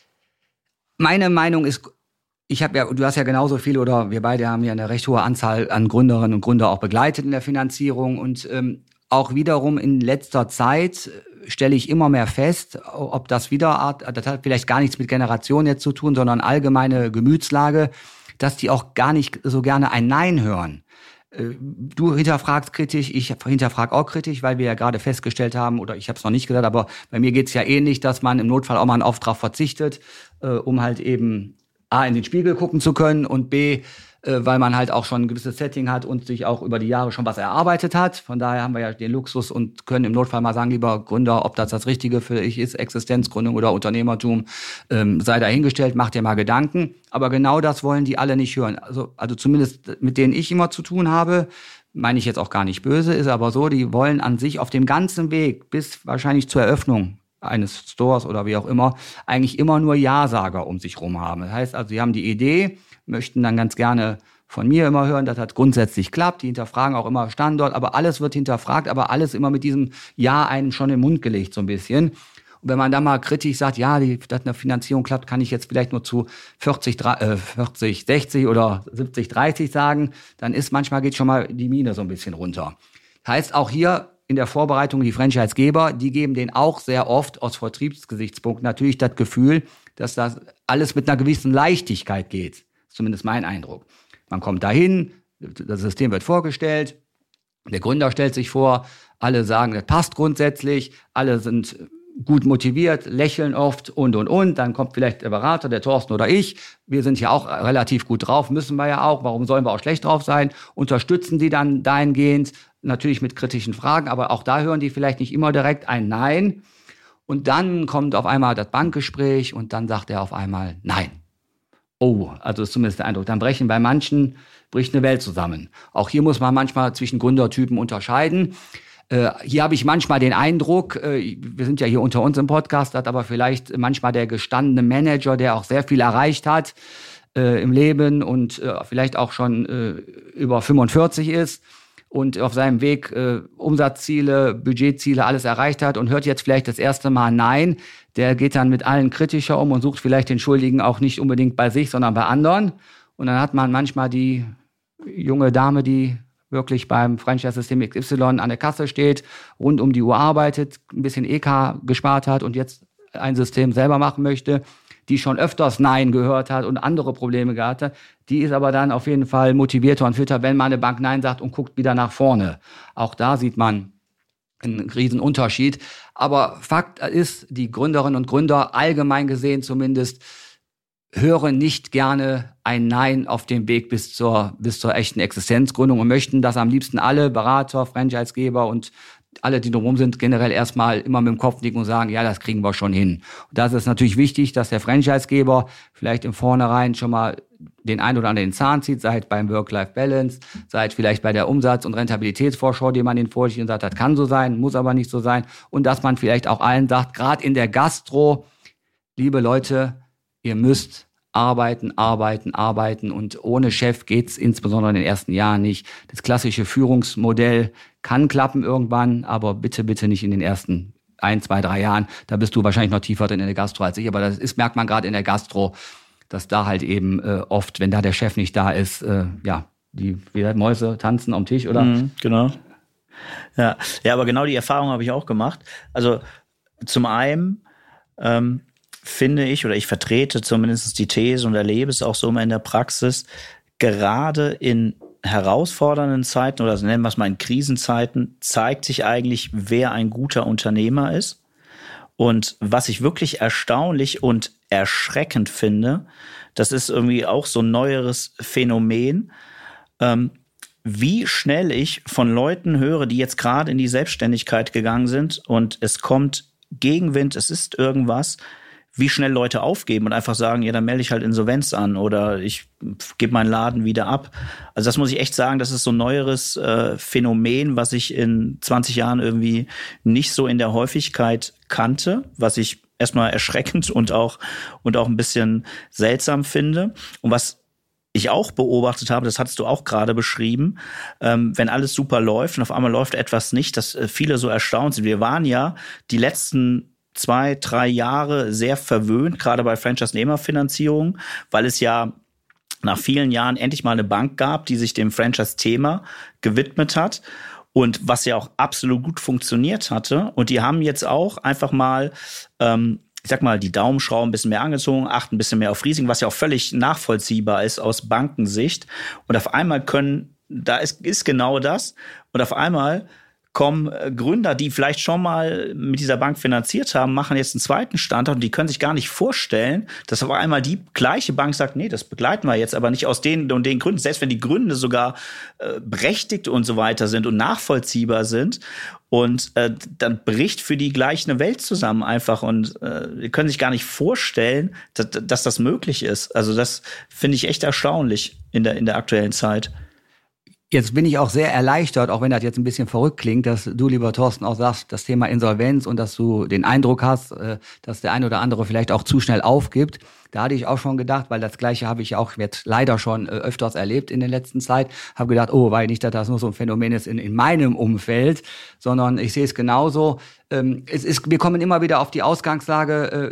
meine Meinung ist, du hast ja genauso viel oder wir beide haben ja eine recht hohe Anzahl an Gründerinnen und Gründer auch begleitet in der Finanzierung und auch wiederum in letzter Zeit stelle ich immer mehr fest, ob das das hat vielleicht gar nichts mit Generation jetzt zu tun, sondern allgemeine Gemütslage, dass die auch gar nicht so gerne ein Nein hören. Du hinterfragst kritisch, ich hinterfrage auch kritisch, weil wir ja gerade festgestellt haben, oder ich habe es noch nicht gesagt, aber bei mir geht's ja ähnlich, dass man im Notfall auch mal einen Auftrag verzichtet, um halt eben A, in den Spiegel gucken zu können und B, weil man halt auch schon ein gewisses Setting hat und sich auch über die Jahre schon was erarbeitet hat. Von daher haben wir ja den Luxus und können im Notfall mal sagen, lieber Gründer, ob das Richtige für dich ist, Existenzgründung oder Unternehmertum, sei dahingestellt, mach dir mal Gedanken. Aber genau das wollen die alle nicht hören. Also zumindest mit denen ich immer zu tun habe, meine ich jetzt auch gar nicht böse, ist aber so, die wollen an sich auf dem ganzen Weg bis wahrscheinlich zur Eröffnung eines Stores oder wie auch immer, eigentlich immer nur Ja-Sager um sich rum haben. Das heißt also, sie haben die Idee, möchten dann ganz gerne von mir immer hören, dass das grundsätzlich klappt. Die hinterfragen auch immer Standort, aber alles wird hinterfragt, aber alles immer mit diesem Ja einen schon im Mund gelegt so ein bisschen. Und wenn man dann mal kritisch sagt, ja, dass eine Finanzierung klappt, kann ich jetzt vielleicht nur zu 40, 60 oder 70, 30 sagen, dann geht schon mal die Mine so ein bisschen runter. Heißt auch hier in der Vorbereitung, die Franchise-Geber, die geben denen auch sehr oft aus Vertriebsgesichtspunkten natürlich das Gefühl, dass das alles mit einer gewissen Leichtigkeit geht. Zumindest mein Eindruck. Man kommt dahin, das System wird vorgestellt, der Gründer stellt sich vor, alle sagen, das passt grundsätzlich, alle sind gut motiviert, lächeln oft und. Dann kommt vielleicht der Berater, der Thorsten oder ich. Wir sind ja auch relativ gut drauf, müssen wir ja auch. Warum sollen wir auch schlecht drauf sein? Unterstützen die dann dahingehend, natürlich mit kritischen Fragen, aber auch da hören die vielleicht nicht immer direkt ein Nein. Und dann kommt auf einmal das Bankgespräch und dann sagt er auf einmal Nein. Oh, also ist zumindest der Eindruck. Dann bei manchen bricht eine Welt zusammen. Auch hier muss man manchmal zwischen Gründertypen unterscheiden. Hier habe ich manchmal den Eindruck, wir sind ja hier unter uns im Podcast, hat aber vielleicht manchmal der gestandene Manager, der auch sehr viel erreicht hat im Leben und vielleicht auch schon über 45 ist und auf seinem Weg Umsatzziele, Budgetziele, alles erreicht hat und hört jetzt vielleicht das erste Mal Nein, der geht dann mit allen kritischer um und sucht vielleicht den Schuldigen auch nicht unbedingt bei sich, sondern bei anderen. Und dann hat man manchmal die junge Dame, die wirklich beim Franchise-System XY an der Kasse steht, rund um die Uhr arbeitet, ein bisschen EK gespart hat und jetzt ein System selber machen möchte, die schon öfters Nein gehört hat und andere Probleme gehabt hat, die ist aber dann auf jeden Fall motivierter und fitter, wenn mal eine Bank Nein sagt und guckt wieder nach vorne. Auch da sieht man einen riesen Unterschied. Aber Fakt ist, die Gründerinnen und Gründer, allgemein gesehen zumindest, hören nicht gerne ein Nein auf dem Weg bis zur echten Existenzgründung und möchten, dass am liebsten alle Berater, Franchisegeber und alle, die drumherum sind, generell erstmal immer mit dem Kopf nicken und sagen, ja, das kriegen wir schon hin. Und das ist natürlich wichtig, dass der Franchisegeber vielleicht im Vornherein schon mal den einen oder anderen Zahn zieht, sei es beim Work-Life-Balance, sei es vielleicht bei der Umsatz- und Rentabilitätsvorschau, die man den vorlegt und sagt, das kann so sein, muss aber nicht so sein. Und dass man vielleicht auch allen sagt, gerade in der Gastro, liebe Leute, ihr müsst arbeiten und ohne Chef geht's insbesondere in den ersten Jahren nicht. Das klassische Führungsmodell kann klappen irgendwann, aber bitte nicht in den ersten 1, 2, 3 Jahren. Da bist du wahrscheinlich noch tiefer drin in der Gastro als ich, aber merkt man gerade in der Gastro, dass da halt eben oft, wenn da der Chef nicht da ist, die Mäuse tanzen am Tisch, oder? Genau. Ja, aber genau die Erfahrung habe ich auch gemacht. Also zum einen finde ich, oder ich vertrete zumindest die These und erlebe es auch so immer in der Praxis, gerade in herausfordernden Zeiten oder nennen wir es mal in Krisenzeiten, zeigt sich eigentlich, wer ein guter Unternehmer ist. Und was ich wirklich erstaunlich und erschreckend finde, das ist irgendwie auch so ein neueres Phänomen, wie schnell ich von Leuten höre, die jetzt gerade in die Selbstständigkeit gegangen sind und es kommt Gegenwind, es ist irgendwas, wie schnell Leute aufgeben und einfach sagen, ja, dann melde ich halt Insolvenz an oder ich gebe meinen Laden wieder ab. Also das muss ich echt sagen, das ist so ein neueres Phänomen, was ich in 20 Jahren irgendwie nicht so in der Häufigkeit kannte, was ich erstmal erschreckend und auch ein bisschen seltsam finde. Und was ich auch beobachtet habe, das hattest du auch gerade beschrieben, wenn alles super läuft und auf einmal läuft etwas nicht, dass viele so erstaunt sind. Wir waren ja die letzten 2, 3 Jahre sehr verwöhnt, gerade bei Franchise-Nehmer-Finanzierung, weil es ja nach vielen Jahren endlich mal eine Bank gab, die sich dem Franchise-Thema gewidmet hat und was ja auch absolut gut funktioniert hatte. Und die haben jetzt auch einfach mal, ich sag mal, die Daumenschrauben ein bisschen mehr angezogen, achten ein bisschen mehr auf Risiken, was ja auch völlig nachvollziehbar ist aus Bankensicht. Und auf einmal ist genau das. Und auf einmal kommen Gründer, die vielleicht schon mal mit dieser Bank finanziert haben, machen jetzt einen zweiten Standort und die können sich gar nicht vorstellen, dass auf einmal die gleiche Bank sagt, nee, das begleiten wir jetzt, aber nicht aus den und den Gründen. Selbst wenn die Gründe sogar berechtigt und so weiter sind und nachvollziehbar sind. Und dann bricht für die gleich eine Welt zusammen einfach und die können sich gar nicht vorstellen, dass das möglich ist. Also das finde ich echt erstaunlich in der aktuellen Zeit. Jetzt bin ich auch sehr erleichtert, auch wenn das jetzt ein bisschen verrückt klingt, dass du, lieber Thorsten, auch sagst, das Thema Insolvenz und dass du den Eindruck hast, dass der eine oder andere vielleicht auch zu schnell aufgibt. Da hatte ich auch schon gedacht, weil das Gleiche habe ich auch jetzt leider schon öfters erlebt in der letzten Zeit, habe gedacht, weil nicht, dass das nur so ein Phänomen ist in meinem Umfeld, sondern ich sehe es genauso. Wir kommen immer wieder auf die Ausgangslage,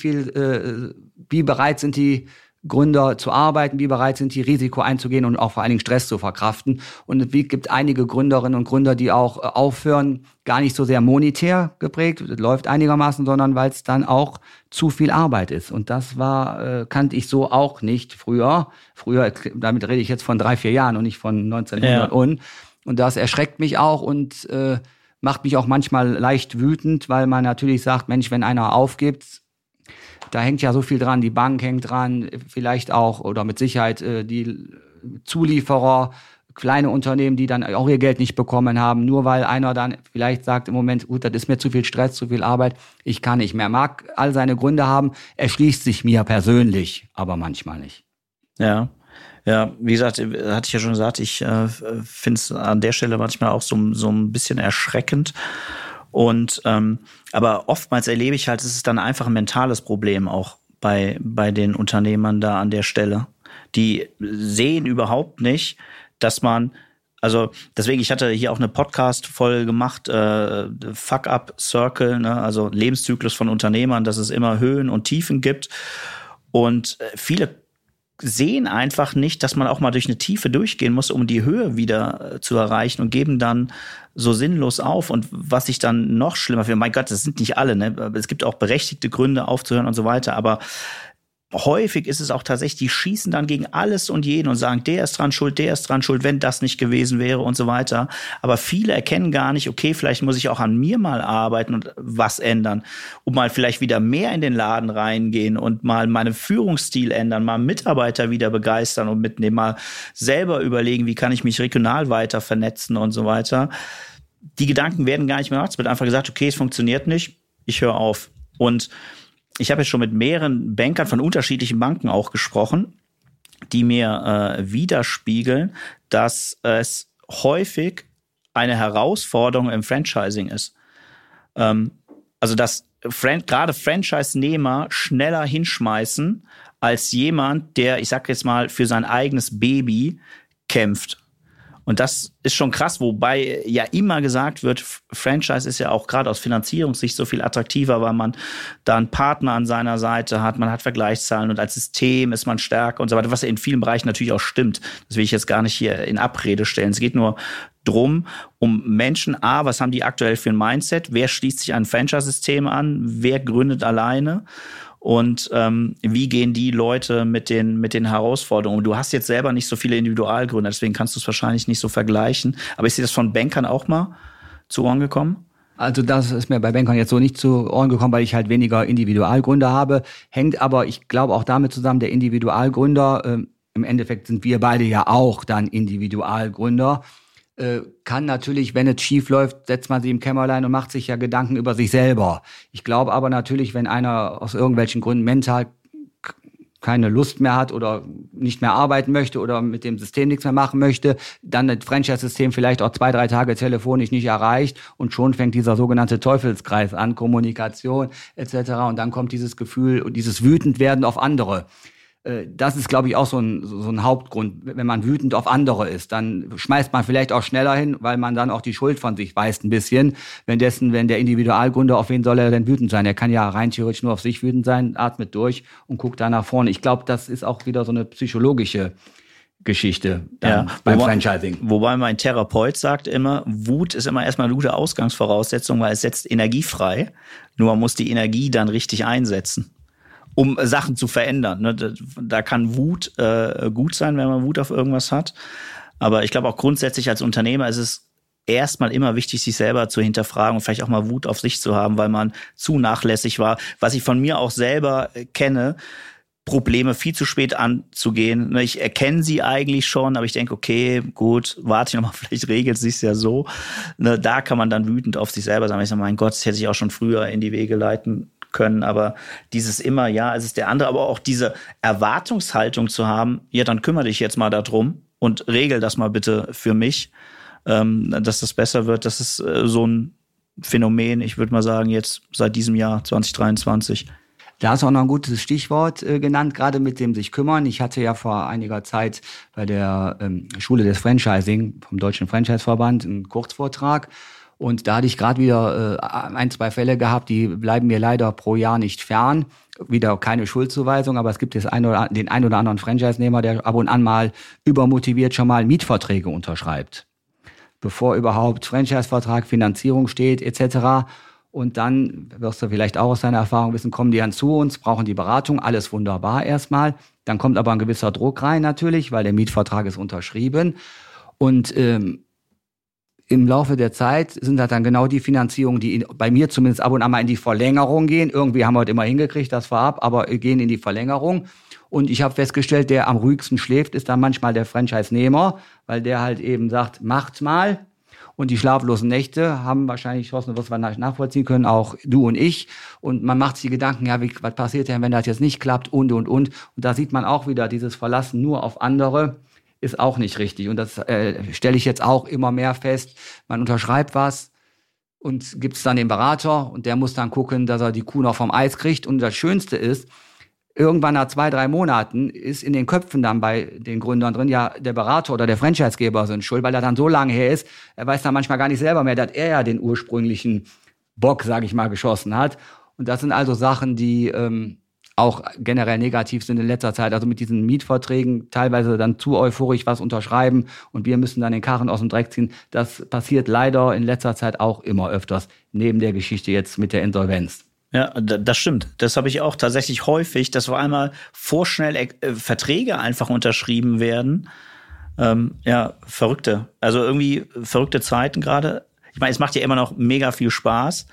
wie bereit sind die Gründer zu arbeiten, wie bereit sind die, Risiko einzugehen und auch vor allen Dingen Stress zu verkraften. Und es gibt einige Gründerinnen und Gründer, die auch aufhören, gar nicht so sehr monetär geprägt, das läuft einigermaßen, sondern weil es dann auch zu viel Arbeit ist. Und das kannte ich so auch nicht früher, damit rede ich jetzt von 3, 4 Jahren und nicht von 1900 Und das erschreckt mich auch und macht mich auch manchmal leicht wütend, weil man natürlich sagt, Mensch, wenn einer aufgibt, da hängt ja so viel dran, die Bank hängt dran, vielleicht auch oder mit Sicherheit die Zulieferer, kleine Unternehmen, die dann auch ihr Geld nicht bekommen haben, nur weil einer dann vielleicht sagt im Moment, gut, das ist mir zu viel Stress, zu viel Arbeit, ich kann nicht mehr. Mag all seine Gründe haben, erschließt sich mir persönlich, aber manchmal nicht. Ja, wie gesagt, hatte ich ja schon gesagt, ich finde es an der Stelle manchmal auch so ein bisschen erschreckend. Und aber oftmals erlebe ich halt, es ist dann einfach ein mentales Problem auch bei den Unternehmern da an der Stelle. Die sehen überhaupt nicht, dass man Also deswegen, ich hatte hier auch eine Podcast-Folge gemacht, Fuck-Up-Circle, ne? Also Lebenszyklus von Unternehmern, dass es immer Höhen und Tiefen gibt. Und viele sehen einfach nicht, dass man auch mal durch eine Tiefe durchgehen muss, um die Höhe wieder zu erreichen, und geben dann so sinnlos auf. Und was ich dann noch schlimmer finde, mein Gott, das sind nicht alle, ne? Es gibt auch berechtigte Gründe aufzuhören und so weiter, aber häufig ist es auch tatsächlich, die schießen dann gegen alles und jeden und sagen, der ist dran schuld, wenn das nicht gewesen wäre und so weiter. Aber viele erkennen gar nicht, okay, vielleicht muss ich auch an mir mal arbeiten und was ändern, und mal vielleicht wieder mehr in den Laden reingehen und mal meinen Führungsstil ändern, mal Mitarbeiter wieder begeistern und mitnehmen, mal selber überlegen, wie kann ich mich regional weiter vernetzen und so weiter. Die Gedanken werden gar nicht mehr gemacht. Es wird einfach gesagt, okay, es funktioniert nicht, ich höre auf. Und ich habe jetzt schon mit mehreren Bankern von unterschiedlichen Banken auch gesprochen, die mir widerspiegeln, dass es häufig eine Herausforderung im Franchising ist. Also dass gerade Franchise-Nehmer schneller hinschmeißen als jemand, der, ich sag jetzt mal, für sein eigenes Baby kämpft. Und das ist schon krass, wobei ja immer gesagt wird, Franchise ist ja auch gerade aus Finanzierungssicht so viel attraktiver, weil man da einen Partner an seiner Seite hat, man hat Vergleichszahlen und als System ist man stärker und so weiter, was ja in vielen Bereichen natürlich auch stimmt. Das will ich jetzt gar nicht hier in Abrede stellen. Es geht nur drum, um Menschen, was haben die aktuell für ein Mindset? Wer schließt sich ein Franchise-System an? Wer gründet alleine? Und wie gehen die Leute mit den Herausforderungen? Du hast jetzt selber nicht so viele Individualgründer, deswegen kannst du es wahrscheinlich nicht so vergleichen. Aber ist dir das von Bankern auch mal zu Ohren gekommen? Also das ist mir bei Bankern jetzt so nicht zu Ohren gekommen, weil ich halt weniger Individualgründer habe. Hängt aber, ich glaube, auch damit zusammen, der Individualgründer, im Endeffekt sind wir beide ja auch dann Individualgründer, kann natürlich, wenn es schief läuft, setzt man sich im Kämmerlein und macht sich ja Gedanken über sich selber. Ich glaube aber natürlich, wenn einer aus irgendwelchen Gründen mental keine Lust mehr hat oder nicht mehr arbeiten möchte oder mit dem System nichts mehr machen möchte, dann das Franchise-System vielleicht auch 2-3 Tage telefonisch nicht erreicht und schon fängt dieser sogenannte Teufelskreis an, Kommunikation etc. Und dann kommt dieses Gefühl und dieses Wütendwerden auf andere. Das ist, glaube ich, auch so ein Hauptgrund. Wenn man wütend auf andere ist, dann schmeißt man vielleicht auch schneller hin, weil man dann auch die Schuld von sich weist ein bisschen. Wenn der Individualgründer, auf wen soll er denn wütend sein? Er kann ja rein theoretisch nur auf sich wütend sein, atmet durch und guckt da nach vorne. Ich glaube, das ist auch wieder so eine psychologische Geschichte beim Franchising. Wobei mein Therapeut sagt immer, Wut ist immer erstmal eine gute Ausgangsvoraussetzung, weil es setzt Energie frei. Nur man muss die Energie dann richtig einsetzen, um Sachen zu verändern. Da kann Wut gut sein, wenn man Wut auf irgendwas hat. Aber ich glaube auch grundsätzlich als Unternehmer ist es erstmal immer wichtig, sich selber zu hinterfragen und vielleicht auch mal Wut auf sich zu haben, weil man zu nachlässig war. Was ich von mir auch selber kenne, Probleme viel zu spät anzugehen. Ich erkenne sie eigentlich schon, aber ich denke, okay, gut, warte ich nochmal, vielleicht regelt es sich ja so. Da kann man dann wütend auf sich selber sein. Ich sage, mein Gott, das hätte ich auch schon früher in die Wege leiten können, aber dieses immer, ja, es ist der andere, aber auch diese Erwartungshaltung zu haben, ja, dann kümmere dich jetzt mal darum und regel das mal bitte für mich, dass das besser wird. Das ist so ein Phänomen, ich würde mal sagen, jetzt seit diesem Jahr 2023. Da hast du auch noch ein gutes Stichwort genannt, gerade mit dem sich kümmern. Ich hatte ja vor einiger Zeit bei der Schule des Franchising vom Deutschen Franchise-Verband einen Kurzvortrag. Und da hatte ich gerade wieder 1-2 Fälle gehabt, die bleiben mir leider pro Jahr nicht fern. Wieder keine Schuldzuweisung, aber es gibt den ein oder anderen Franchise-Nehmer, der ab und an mal übermotiviert schon mal Mietverträge unterschreibt, bevor überhaupt Franchise-Vertrag, Finanzierung steht etc. Und dann, wirst du vielleicht auch aus deiner Erfahrung wissen, kommen die dann zu uns, brauchen die Beratung, alles wunderbar erstmal. Dann kommt aber ein gewisser Druck rein natürlich, weil der Mietvertrag ist unterschrieben. Und im Laufe der Zeit sind das dann genau die Finanzierungen, die bei mir zumindest ab und an mal in die Verlängerung gehen. Irgendwie haben wir das immer hingekriegt, das vorab, aber gehen in die Verlängerung. Und ich habe festgestellt, der am ruhigsten schläft, ist dann manchmal der Franchise-Nehmer, weil der halt eben sagt, macht mal. Und die schlaflosen Nächte haben wahrscheinlich, Thorsten, wirst du nachvollziehen können, auch du und ich. Und man macht sich Gedanken, ja, was passiert denn, wenn das jetzt nicht klappt und. Und da sieht man auch wieder, dieses Verlassen nur auf andere ist auch nicht richtig. Und das stelle ich jetzt auch immer mehr fest. Man unterschreibt was und gibt es dann den Berater und der muss dann gucken, dass er die Kuh noch vom Eis kriegt. Und das Schönste ist, irgendwann nach 2-3 Monaten ist in den Köpfen dann bei den Gründern drin, ja, der Berater oder der Franchisegeber sind schuld, weil er dann so lange her ist, er weiß dann manchmal gar nicht selber mehr, dass er ja den ursprünglichen Bock, sage ich mal, geschossen hat. Und das sind also Sachen, die auch generell negativ sind in letzter Zeit. Also mit diesen Mietverträgen teilweise dann zu euphorisch was unterschreiben und wir müssen dann den Karren aus dem Dreck ziehen. Das passiert leider in letzter Zeit auch immer öfters, neben der Geschichte jetzt mit der Insolvenz. Ja, das stimmt. Das habe ich auch tatsächlich häufig, dass auf einmal vorschnell Verträge einfach unterschrieben werden. Verrückte. Also irgendwie verrückte Zeiten gerade. Ich meine, es macht ja immer noch mega viel Spaß.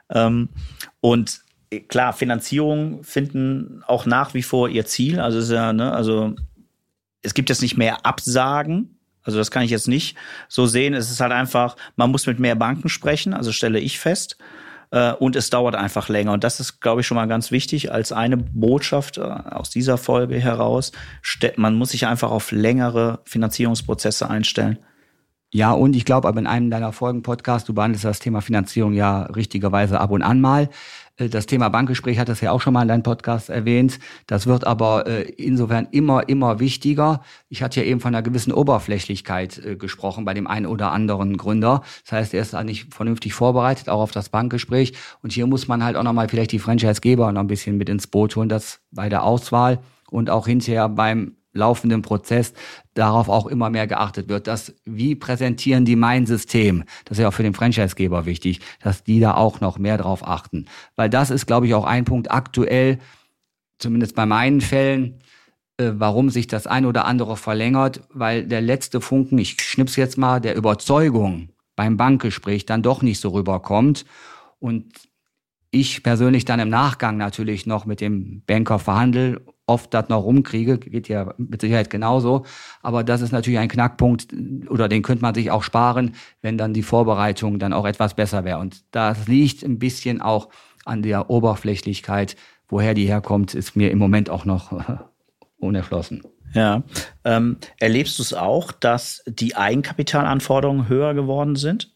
Und klar, Finanzierungen finden auch nach wie vor ihr Ziel. Also es ist ja, also es gibt jetzt nicht mehr Absagen. Also das kann ich jetzt nicht so sehen. Es ist halt einfach, man muss mit mehr Banken sprechen, also stelle ich fest. Und es dauert einfach länger. Und das ist, glaube ich, schon mal ganz wichtig als eine Botschaft aus dieser Folge heraus. Man muss sich einfach auf längere Finanzierungsprozesse einstellen. Ja, und ich glaube, aber in einem deiner Folgen-Podcast, du behandelst das Thema Finanzierung ja richtigerweise ab und an mal. Das Thema Bankgespräch hat das ja auch schon mal in deinem Podcast erwähnt. Das wird aber insofern immer wichtiger. Ich hatte ja eben von einer gewissen Oberflächlichkeit gesprochen bei dem einen oder anderen Gründer. Das heißt, er ist da nicht vernünftig vorbereitet, auch auf das Bankgespräch. Und hier muss man halt auch nochmal vielleicht die Franchisegeber noch ein bisschen mit ins Boot holen, dass bei der Auswahl und auch hinterher beim laufenden Prozess darauf auch immer mehr geachtet wird, dass wie präsentieren die mein System, das ist ja auch für den Franchisegeber wichtig, dass die da auch noch mehr drauf achten. Weil das ist, glaube ich, auch ein Punkt aktuell, zumindest bei meinen Fällen, warum sich das ein oder andere verlängert, weil der letzte Funken, ich schnipp's jetzt mal, der Überzeugung beim Bankgespräch dann doch nicht so rüberkommt und ich persönlich dann im Nachgang natürlich noch mit dem Banker verhandle, oft das noch rumkriege, geht ja mit Sicherheit genauso. Aber das ist natürlich ein Knackpunkt, oder den könnte man sich auch sparen, wenn dann die Vorbereitung dann auch etwas besser wäre. Und das liegt ein bisschen auch an der Oberflächlichkeit. Woher die herkommt, ist mir im Moment auch noch unerschlossen. Ja. Erlebst du es auch, dass die Eigenkapitalanforderungen höher geworden sind?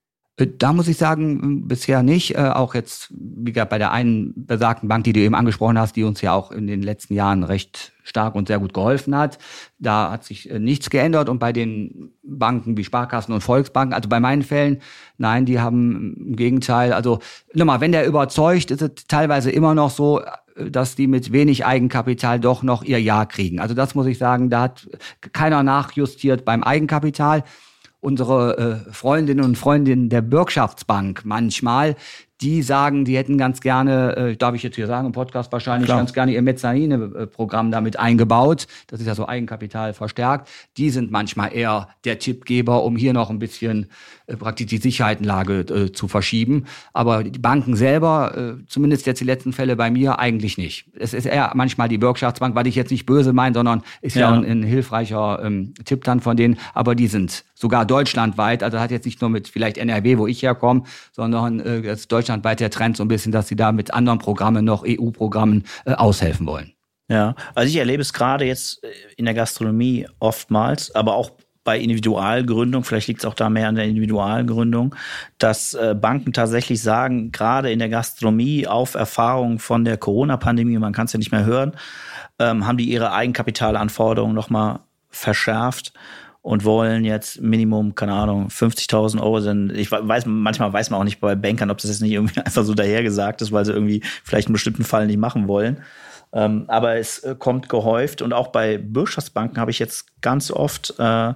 Da muss ich sagen, bisher nicht. Auch jetzt, wie gesagt, bei der einen besagten Bank, die du eben angesprochen hast, die uns ja auch in den letzten Jahren recht stark und sehr gut geholfen hat. Da hat sich nichts geändert. Und bei den Banken wie Sparkassen und Volksbanken, also bei meinen Fällen, nein, die haben im Gegenteil, also nochmal, wenn der überzeugt, ist es teilweise immer noch so, dass die mit wenig Eigenkapital doch noch ihr Ja kriegen. Also das muss ich sagen, da hat keiner nachjustiert beim Eigenkapital. Unsere Freundinnen und Freundinnen der Bürgschaftsbank manchmal, die sagen, die hätten ganz gerne, darf ich jetzt hier sagen, im Podcast wahrscheinlich, ganz gerne ihr Mezzanine-Programm damit eingebaut. Das ist ja so Eigenkapital verstärkt. Die sind manchmal eher der Tippgeber, um hier noch ein bisschen praktisch die Sicherheitenlage zu verschieben. Aber die Banken selber, zumindest jetzt die letzten Fälle bei mir, eigentlich nicht. Es ist eher manchmal die Bürgschaftsbank, weil ich jetzt nicht böse meine, sondern ist ja ein hilfreicher Tipp dann von denen. Aber die sind sogar deutschlandweit, also hat jetzt nicht nur mit vielleicht NRW, wo ich herkomme, sondern jetzt deutschlandweit der Trend so ein bisschen, dass sie da mit anderen Programmen, noch EU-Programmen aushelfen wollen. Ja, also ich erlebe es gerade jetzt in der Gastronomie oftmals, aber auch bei Individualgründung, vielleicht liegt es auch da mehr an der Individualgründung, dass Banken tatsächlich sagen, gerade in der Gastronomie auf Erfahrung von der Corona-Pandemie, man kann es ja nicht mehr hören, haben die ihre Eigenkapitalanforderungen nochmal verschärft und wollen jetzt Minimum, keine Ahnung, 50.000 Euro sind. Ich weiß, manchmal weiß man auch nicht bei Bankern, ob das jetzt nicht irgendwie einfach so dahergesagt ist, weil sie irgendwie vielleicht einen bestimmten Fall nicht machen wollen. Aber es kommt gehäuft und auch bei Bürgschaftsbanken habe ich jetzt ganz oft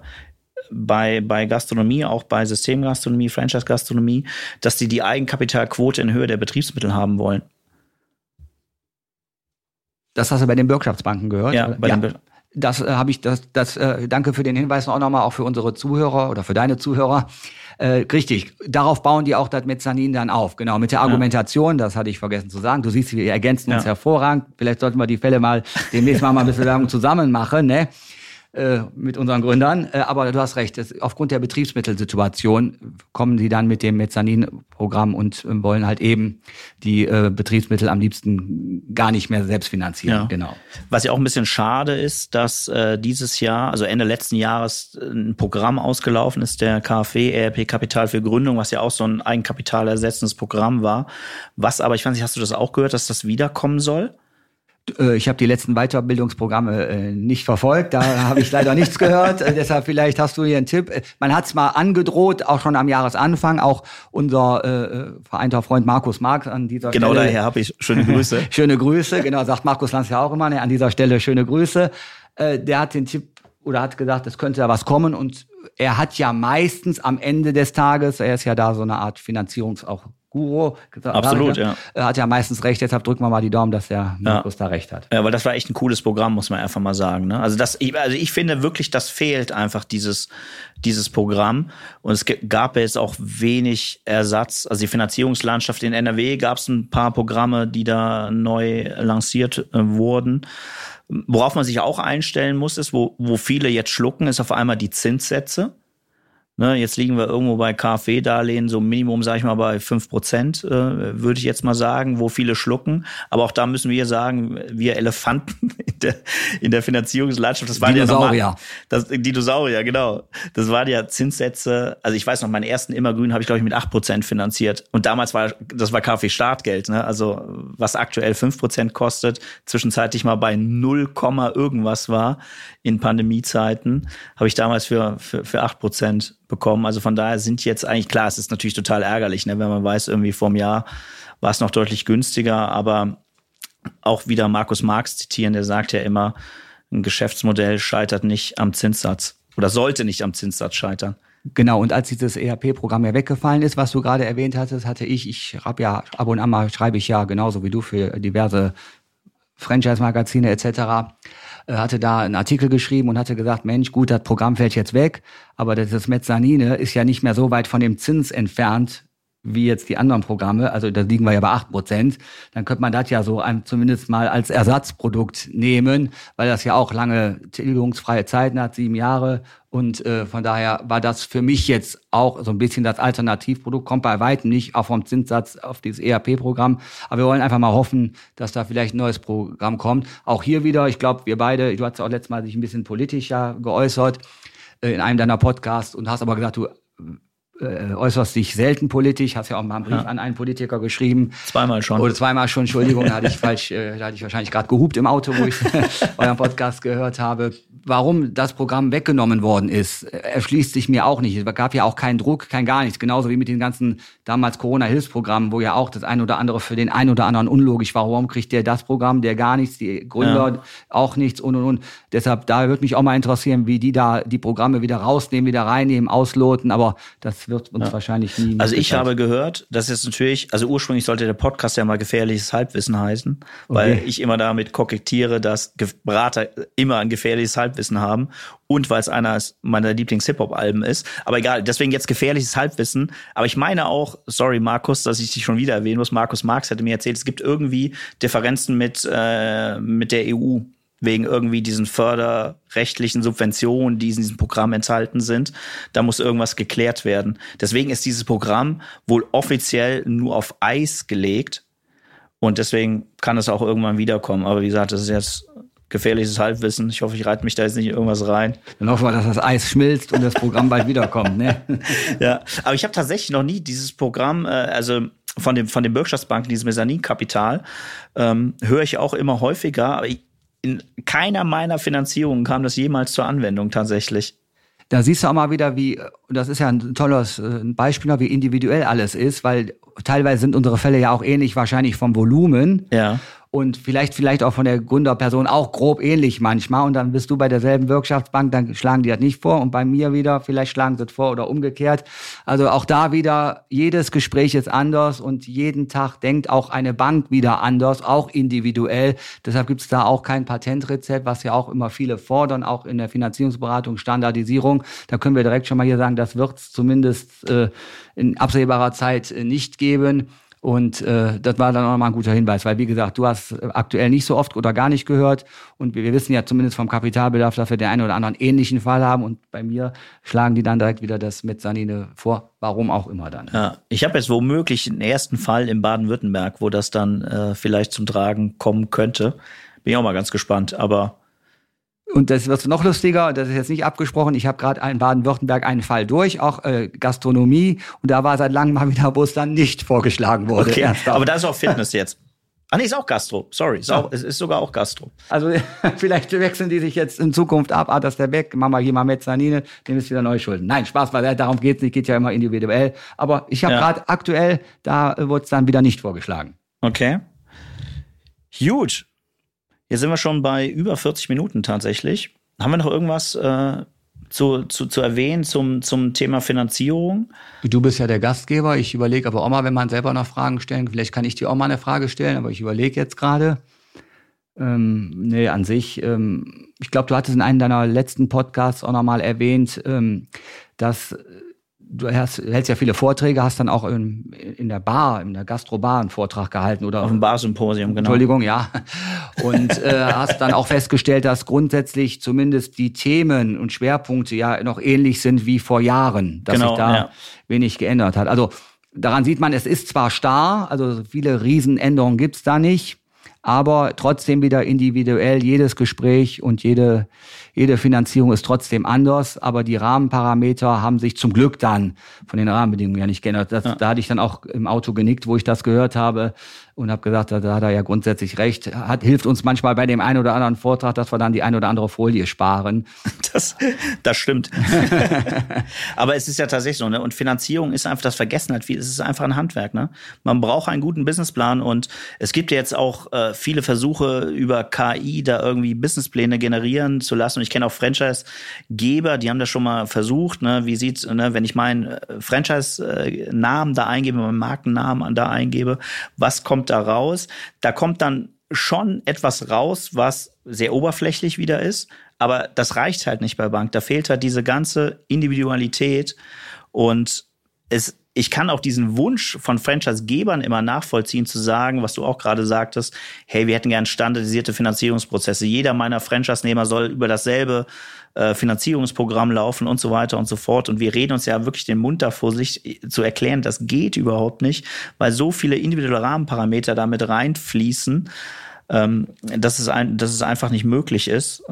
bei Gastronomie, auch bei Systemgastronomie, Franchise-Gastronomie, dass die Eigenkapitalquote in Höhe der Betriebsmittel haben wollen. Das hast du bei den Bürgschaftsbanken gehört? Ja, bei den Das habe ich, danke für den Hinweis auch nochmal, auch für unsere Zuhörer oder für deine Zuhörer. Richtig, darauf bauen die auch das Mezzanin dann auf. Genau, mit der Argumentation, das hatte ich vergessen zu sagen. Du siehst, wir ergänzen uns hervorragend. Vielleicht sollten wir die Fälle mal demnächst mal ein bisschen Werbung zusammen machen, ne? Mit unseren Gründern. Aber du hast recht, aufgrund der Betriebsmittelsituation kommen die dann mit dem Mezzanin-Programm und wollen halt eben die Betriebsmittel am liebsten gar nicht mehr selbst finanzieren. Ja. Genau. Was ja auch ein bisschen schade ist, dass dieses Jahr, also Ende letzten Jahres, ein Programm ausgelaufen ist, der KfW, ERP Kapital für Gründung, was ja auch so ein Eigenkapitalersetzendes Programm war. Was aber, ich weiß nicht, hast du das auch gehört, dass das wiederkommen soll? Ich habe die letzten Weiterbildungsprogramme nicht verfolgt, da habe ich leider nichts gehört. Deshalb vielleicht hast du hier einen Tipp. Man hat es mal angedroht, auch schon am Jahresanfang. Auch unser vereinter Freund Markus Marx an dieser Stelle. Genau, daher habe ich schöne Grüße. Schöne Grüße, genau, sagt Markus Lanz ja auch immer. An dieser Stelle schöne Grüße. Der hat den Tipp oder hat gesagt, es könnte da was kommen. Und er hat ja meistens am Ende des Tages, er ist ja da so eine Art Guru. Absolut, ja. Hat ja meistens recht, deshalb drücken wir mal die Daumen, dass der Markus da recht hat. Ja, weil das war echt ein cooles Programm, muss man einfach mal sagen. Ne? Also ich finde wirklich, das fehlt einfach dieses Programm. Und es gab jetzt auch wenig Ersatz. Also die Finanzierungslandschaft in NRW gab es ein paar Programme, die da neu lanciert wurden. Worauf man sich auch einstellen muss, ist, wo viele jetzt schlucken, ist auf einmal die Zinssätze. Ne, jetzt liegen wir irgendwo bei KfW-Darlehen, so Minimum, sage ich mal, bei 5%, würde ich jetzt mal sagen, wo viele schlucken. Aber auch da müssen wir sagen, wir Elefanten in der Finanzierungslandschaft, das waren Dinosaurier. Dinosaurier, genau. Das waren ja Zinssätze, also ich weiß noch, meinen ersten Immergrün habe ich, glaube ich, mit 8% finanziert. Und damals das war KfW-Startgeld, ne? Also was aktuell 5% kostet, zwischenzeitlich mal bei 0, irgendwas war in Pandemiezeiten, habe ich damals für 8% bekommen. Also von daher sind jetzt eigentlich, klar, es ist natürlich total ärgerlich, ne, wenn man weiß, irgendwie vor einem Jahr war es noch deutlich günstiger, aber auch wieder Markus Marx zitieren, der sagt ja immer, ein Geschäftsmodell scheitert nicht am Zinssatz oder sollte nicht am Zinssatz scheitern. Genau, und als dieses ERP-Programm ja weggefallen ist, was du gerade erwähnt hattest, ich habe ja ab und an mal, schreibe ich ja genauso wie du für diverse Franchise-Magazine etc., hatte da einen Artikel geschrieben und hatte gesagt, Mensch, gut, das Programm fällt jetzt weg, aber das Mezzanine ist ja nicht mehr so weit von dem Zins entfernt, wie jetzt die anderen Programme, also da liegen wir ja bei 8%, dann könnte man das ja so zumindest mal als Ersatzprodukt nehmen, weil das ja auch lange tilgungsfreie Zeiten hat, 7 Jahre und von daher war das für mich jetzt auch so ein bisschen das Alternativprodukt, kommt bei weitem nicht auch vom Zinssatz auf dieses ERP-Programm, aber wir wollen einfach mal hoffen, dass da vielleicht ein neues Programm kommt. Auch hier wieder, ich glaube, wir beide, du hast auch letztes Mal dich ein bisschen politischer geäußert in einem deiner Podcasts und hast aber gesagt, du äußerst dich selten politisch, hast ja auch mal einen Brief an einen Politiker geschrieben. Zweimal schon. Oder zweimal schon, Entschuldigung, da hatte ich wahrscheinlich gerade gehupt im Auto, wo ich euren Podcast gehört habe. Warum das Programm weggenommen worden ist, erschließt sich mir auch nicht. Es gab ja auch keinen Druck, kein gar nichts. Genauso wie mit den ganzen damals Corona-Hilfsprogrammen, wo ja auch das ein oder andere für den einen oder anderen unlogisch war. Warum kriegt der das Programm, der gar nichts, die Gründer auch nichts und. Deshalb, da würde mich auch mal interessieren, wie die da die Programme wieder rausnehmen, wieder reinnehmen, ausloten. Aber das wird uns wahrscheinlich nie. Also ich habe gehört, dass jetzt natürlich, also ursprünglich sollte der Podcast ja mal gefährliches Halbwissen heißen, weil ich immer damit kokettiere, dass Berater immer ein gefährliches Halbwissen haben und weil es einer meiner Lieblings-Hip-Hop-Alben ist. Aber egal, deswegen jetzt gefährliches Halbwissen. Aber ich meine auch, sorry Markus, dass ich dich schon wieder erwähnen muss, Markus Marx hatte mir erzählt, es gibt irgendwie Differenzen mit der EU. Wegen irgendwie diesen förderrechtlichen Subventionen, die in diesem Programm enthalten sind. Da muss irgendwas geklärt werden. Deswegen ist dieses Programm wohl offiziell nur auf Eis gelegt. Und deswegen kann es auch irgendwann wiederkommen. Aber wie gesagt, das ist jetzt gefährliches Halbwissen. Ich hoffe, ich reite mich da jetzt nicht in irgendwas rein. Dann hoffen wir, dass das Eis schmilzt und das Programm bald wiederkommt. Ne? Ja, aber ich habe tatsächlich noch nie dieses Programm, also von den Bürgschaftsbanken, dieses Mezzaninkapital, höre ich auch immer häufiger. Aber in keiner meiner Finanzierungen kam das jemals zur Anwendung tatsächlich. Da siehst du auch mal wieder, wie, das ist ja ein tolles Beispiel, wie individuell alles ist, weil teilweise sind unsere Fälle ja auch ähnlich, wahrscheinlich vom Volumen. Ja. Und vielleicht auch von der Gründerperson auch grob ähnlich manchmal. Und dann bist du bei derselben Wirtschaftsbank, dann schlagen die das nicht vor. Und bei mir wieder, vielleicht schlagen sie es vor oder umgekehrt. Also auch da wieder, jedes Gespräch ist anders und jeden Tag denkt auch eine Bank wieder anders, auch individuell. Deshalb gibt es da auch kein Patentrezept, was ja auch immer viele fordern, auch in der Finanzierungsberatung, Standardisierung. Da können wir direkt schon mal hier sagen, das wird es zumindest in absehbarer Zeit nicht geben. Und das war dann auch mal ein guter Hinweis, weil wie gesagt, du hast aktuell nicht so oft oder gar nicht gehört und wir wissen ja zumindest vom Kapitalbedarf, dass wir den einen oder anderen ähnlichen Fall haben und bei mir schlagen die dann direkt wieder das Mezzanine vor, warum auch immer dann. Ja, ich habe jetzt womöglich den ersten Fall in Baden-Württemberg, wo das dann vielleicht zum Tragen kommen könnte. Bin ich auch mal ganz gespannt, aber und das wird noch lustiger, das ist jetzt nicht abgesprochen, ich habe gerade in Baden-Württemberg einen Fall durch, auch Gastronomie und da war seit langem mal wieder, wo es dann nicht vorgeschlagen wurde. Okay, aber da ist auch Fitness jetzt. Nee, ist auch Gastro. Sorry, es ist sogar auch Gastro. Also vielleicht wechseln die sich jetzt in Zukunft ab. Das ist der weg. Mama hier mal Mezzanine, dem ist wieder Neuschulden. Nein, Spaß beiseite, darum geht's nicht. Geht ja immer individuell. Aber ich habe gerade aktuell, da wurde es dann wieder nicht vorgeschlagen. Okay. Gut. Jetzt sind wir schon bei über 40 Minuten tatsächlich. Haben wir noch irgendwas zu erwähnen zum Thema Finanzierung? Du bist ja der Gastgeber. Ich überlege aber auch mal, wenn man selber noch Fragen stellen, vielleicht kann ich dir auch mal eine Frage stellen, aber ich überlege jetzt gerade. An sich, ich glaube, du hattest in einem deiner letzten Podcasts auch nochmal erwähnt, dass du hältst ja viele Vorträge, hast dann auch in der Gastro-Bar einen Vortrag gehalten. Oder auf dem Barsymposium, genau. Entschuldigung, ja. Und hast dann auch festgestellt, dass grundsätzlich zumindest die Themen und Schwerpunkte ja noch ähnlich sind wie vor Jahren, dass sich da wenig geändert hat. Also daran sieht man, es ist zwar starr, also viele Riesenänderungen gibt's da nicht, aber trotzdem wieder individuell, jedes Gespräch und jede Finanzierung ist trotzdem anders, aber die Rahmenparameter haben sich zum Glück dann von den Rahmenbedingungen ja nicht geändert. Da hatte ich dann auch im Auto genickt, wo ich das gehört habe und habe gesagt, da hat er ja grundsätzlich recht. Hilft uns manchmal bei dem einen oder anderen Vortrag, dass wir dann die ein oder andere Folie sparen. Das stimmt. Aber es ist ja tatsächlich so, ne? Und Finanzierung ist einfach, das vergessen halt viel. Es ist einfach ein Handwerk, ne? Man braucht einen guten Businessplan und es gibt ja jetzt auch viele Versuche über KI da irgendwie Businesspläne generieren zu lassen. Und ich kenne auch Franchise-Geber, die haben das schon mal versucht, ne? Wenn ich meinen Franchise-Namen da eingebe, meinen Markennamen da eingebe, was kommt da raus? Da kommt dann schon etwas raus, was sehr oberflächlich wieder ist, aber das reicht halt nicht bei Bank. Da fehlt halt diese ganze Individualität und ich kann auch diesen Wunsch von Franchise-Gebern immer nachvollziehen, zu sagen, was du auch gerade sagtest, hey, wir hätten gern standardisierte Finanzierungsprozesse. Jeder meiner Franchise-Nehmer soll über dasselbe Finanzierungsprogramm laufen und so weiter und so fort. Und wir reden uns ja wirklich den Mund davor, sich zu erklären, das geht überhaupt nicht, weil so viele individuelle Rahmenparameter damit reinfließen, dass es einfach nicht möglich ist.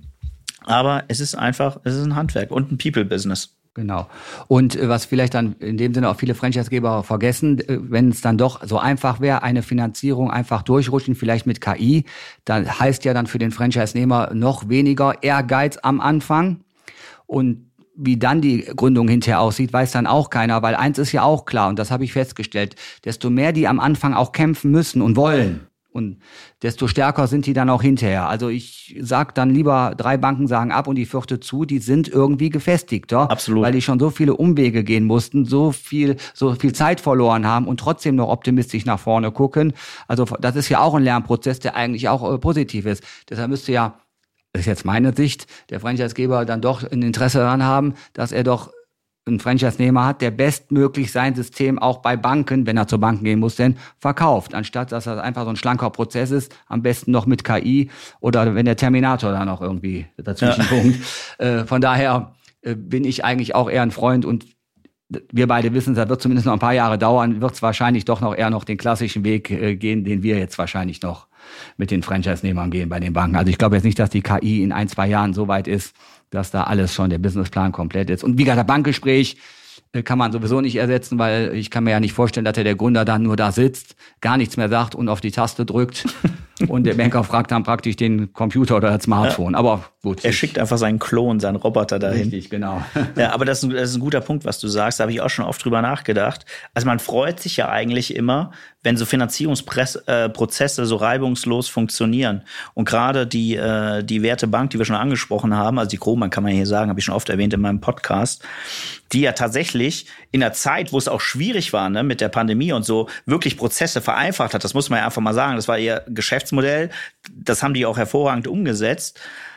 Aber es ist ein Handwerk und ein People-Business. Genau. Und was vielleicht dann in dem Sinne auch viele Franchisegeber vergessen, wenn es dann doch so einfach wäre, eine Finanzierung einfach durchrutschen, vielleicht mit KI, dann heißt ja dann für den Franchise-Nehmer noch weniger Ehrgeiz am Anfang. Und wie dann die Gründung hinterher aussieht, weiß dann auch keiner, weil eins ist ja auch klar, und das habe ich festgestellt, desto mehr die am Anfang auch kämpfen müssen und wollen, und desto stärker sind die dann auch hinterher. Also ich sag dann lieber, 3 Banken sagen ab und die 4. zu, die sind irgendwie gefestigter. Absolut. Weil die schon so viele Umwege gehen mussten, so viel Zeit verloren haben und trotzdem noch optimistisch nach vorne gucken. Also das ist ja auch ein Lernprozess, der eigentlich auch positiv ist. Deshalb müsste ja, das ist jetzt meine Sicht, der Franchisegeber dann doch ein Interesse daran haben, dass er doch einen Franchise-Nehmer hat, der bestmöglich sein System auch bei Banken, wenn er zur Bank gehen muss, denn verkauft, anstatt dass das einfach so ein schlanker Prozess ist, am besten noch mit KI oder wenn der Terminator da noch irgendwie dazwischen funkt. Von daher bin ich eigentlich auch eher ein Freund und wir beide wissen, das wird zumindest noch ein paar Jahre dauern, wird es wahrscheinlich doch noch eher noch den klassischen Weg gehen, den wir jetzt wahrscheinlich noch mit den Franchise-Nehmern gehen bei den Banken. Also ich glaube jetzt nicht, dass die KI in 1-2 Jahren so weit ist, dass da alles schon der Businessplan komplett ist. Und wie gesagt, das Bankgespräch kann man sowieso nicht ersetzen, weil ich kann mir ja nicht vorstellen, dass der Gründer dann nur da sitzt, gar nichts mehr sagt und auf die Taste drückt und der Banker fragt dann praktisch den Computer oder das Smartphone. Ja. Aber gut. Er schickt einfach seinen Klon, seinen Roboter dahin. Richtig, genau. Ja, aber das ist ein guter Punkt, was du sagst. Da habe ich auch schon oft drüber nachgedacht. Also man freut sich ja eigentlich immer, wenn so Finanzierungsprozesse so reibungslos funktionieren. Und gerade die Werte Bank, die wir schon angesprochen haben, also die Kromann kann man hier sagen, habe ich schon oft erwähnt in meinem Podcast, die ja tatsächlich in der Zeit, wo es auch schwierig war, ne, mit der Pandemie und so, wirklich Prozesse vereinfacht hat. Das muss man ja einfach mal sagen. Das war ihr Geschäftsmodell. Das haben die auch hervorragend umgesetzt.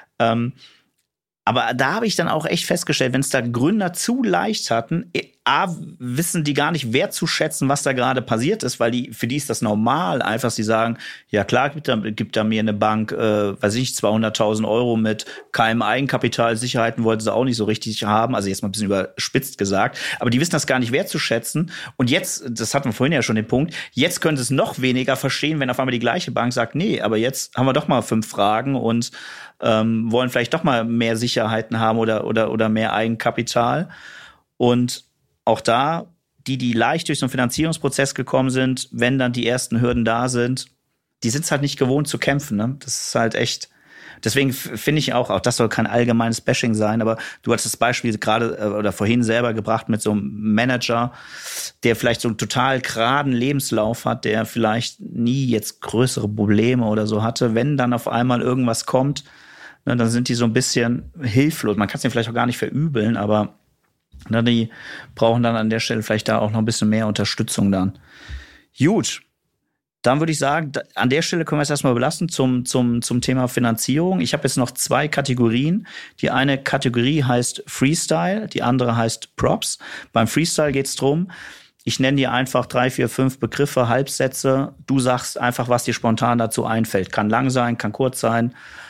Aber da habe ich dann auch echt festgestellt, wenn es da Gründer zu leicht hatten, wissen die gar nicht wertzuschätzen, was da gerade passiert ist, weil für die ist das normal, einfach sie sagen, ja klar, gibt da mir eine Bank, 200.000 Euro mit keinem Eigenkapital, Sicherheiten wollten sie auch nicht so richtig haben, also jetzt mal ein bisschen überspitzt gesagt, aber die wissen das gar nicht wertzuschätzen und jetzt, das hatten wir vorhin ja schon den Punkt, jetzt können sie es noch weniger verstehen, wenn auf einmal die gleiche Bank sagt, nee, aber jetzt haben wir doch mal 5 Fragen und wollen vielleicht doch mal mehr Sicherheiten haben oder mehr Eigenkapital. Und auch die leicht durch so einen Finanzierungsprozess gekommen sind, wenn dann die ersten Hürden da sind, die sind es halt nicht gewohnt zu kämpfen, ne? Das ist halt echt. Deswegen finde ich auch, das soll kein allgemeines Bashing sein, aber du hattest das Beispiel gerade oder vorhin selber gebracht mit so einem Manager, der vielleicht so einen total geraden Lebenslauf hat, der vielleicht nie jetzt größere Probleme oder so hatte. Wenn dann auf einmal irgendwas kommt, ne, dann sind die so ein bisschen hilflos. Man kann es ihnen vielleicht auch gar nicht verübeln, aber ne, die brauchen dann an der Stelle vielleicht da auch noch ein bisschen mehr Unterstützung dann. Gut. Dann würde ich sagen, an der Stelle können wir es erstmal belassen zum Thema Finanzierung. Ich habe jetzt noch 2 Kategorien. Die eine Kategorie heißt Freestyle, die andere heißt Props. Beim Freestyle geht es darum, ich nenne dir einfach 3, 4, 5 Begriffe, Halbsätze. Du sagst einfach, was dir spontan dazu einfällt. Kann lang sein, kann kurz sein.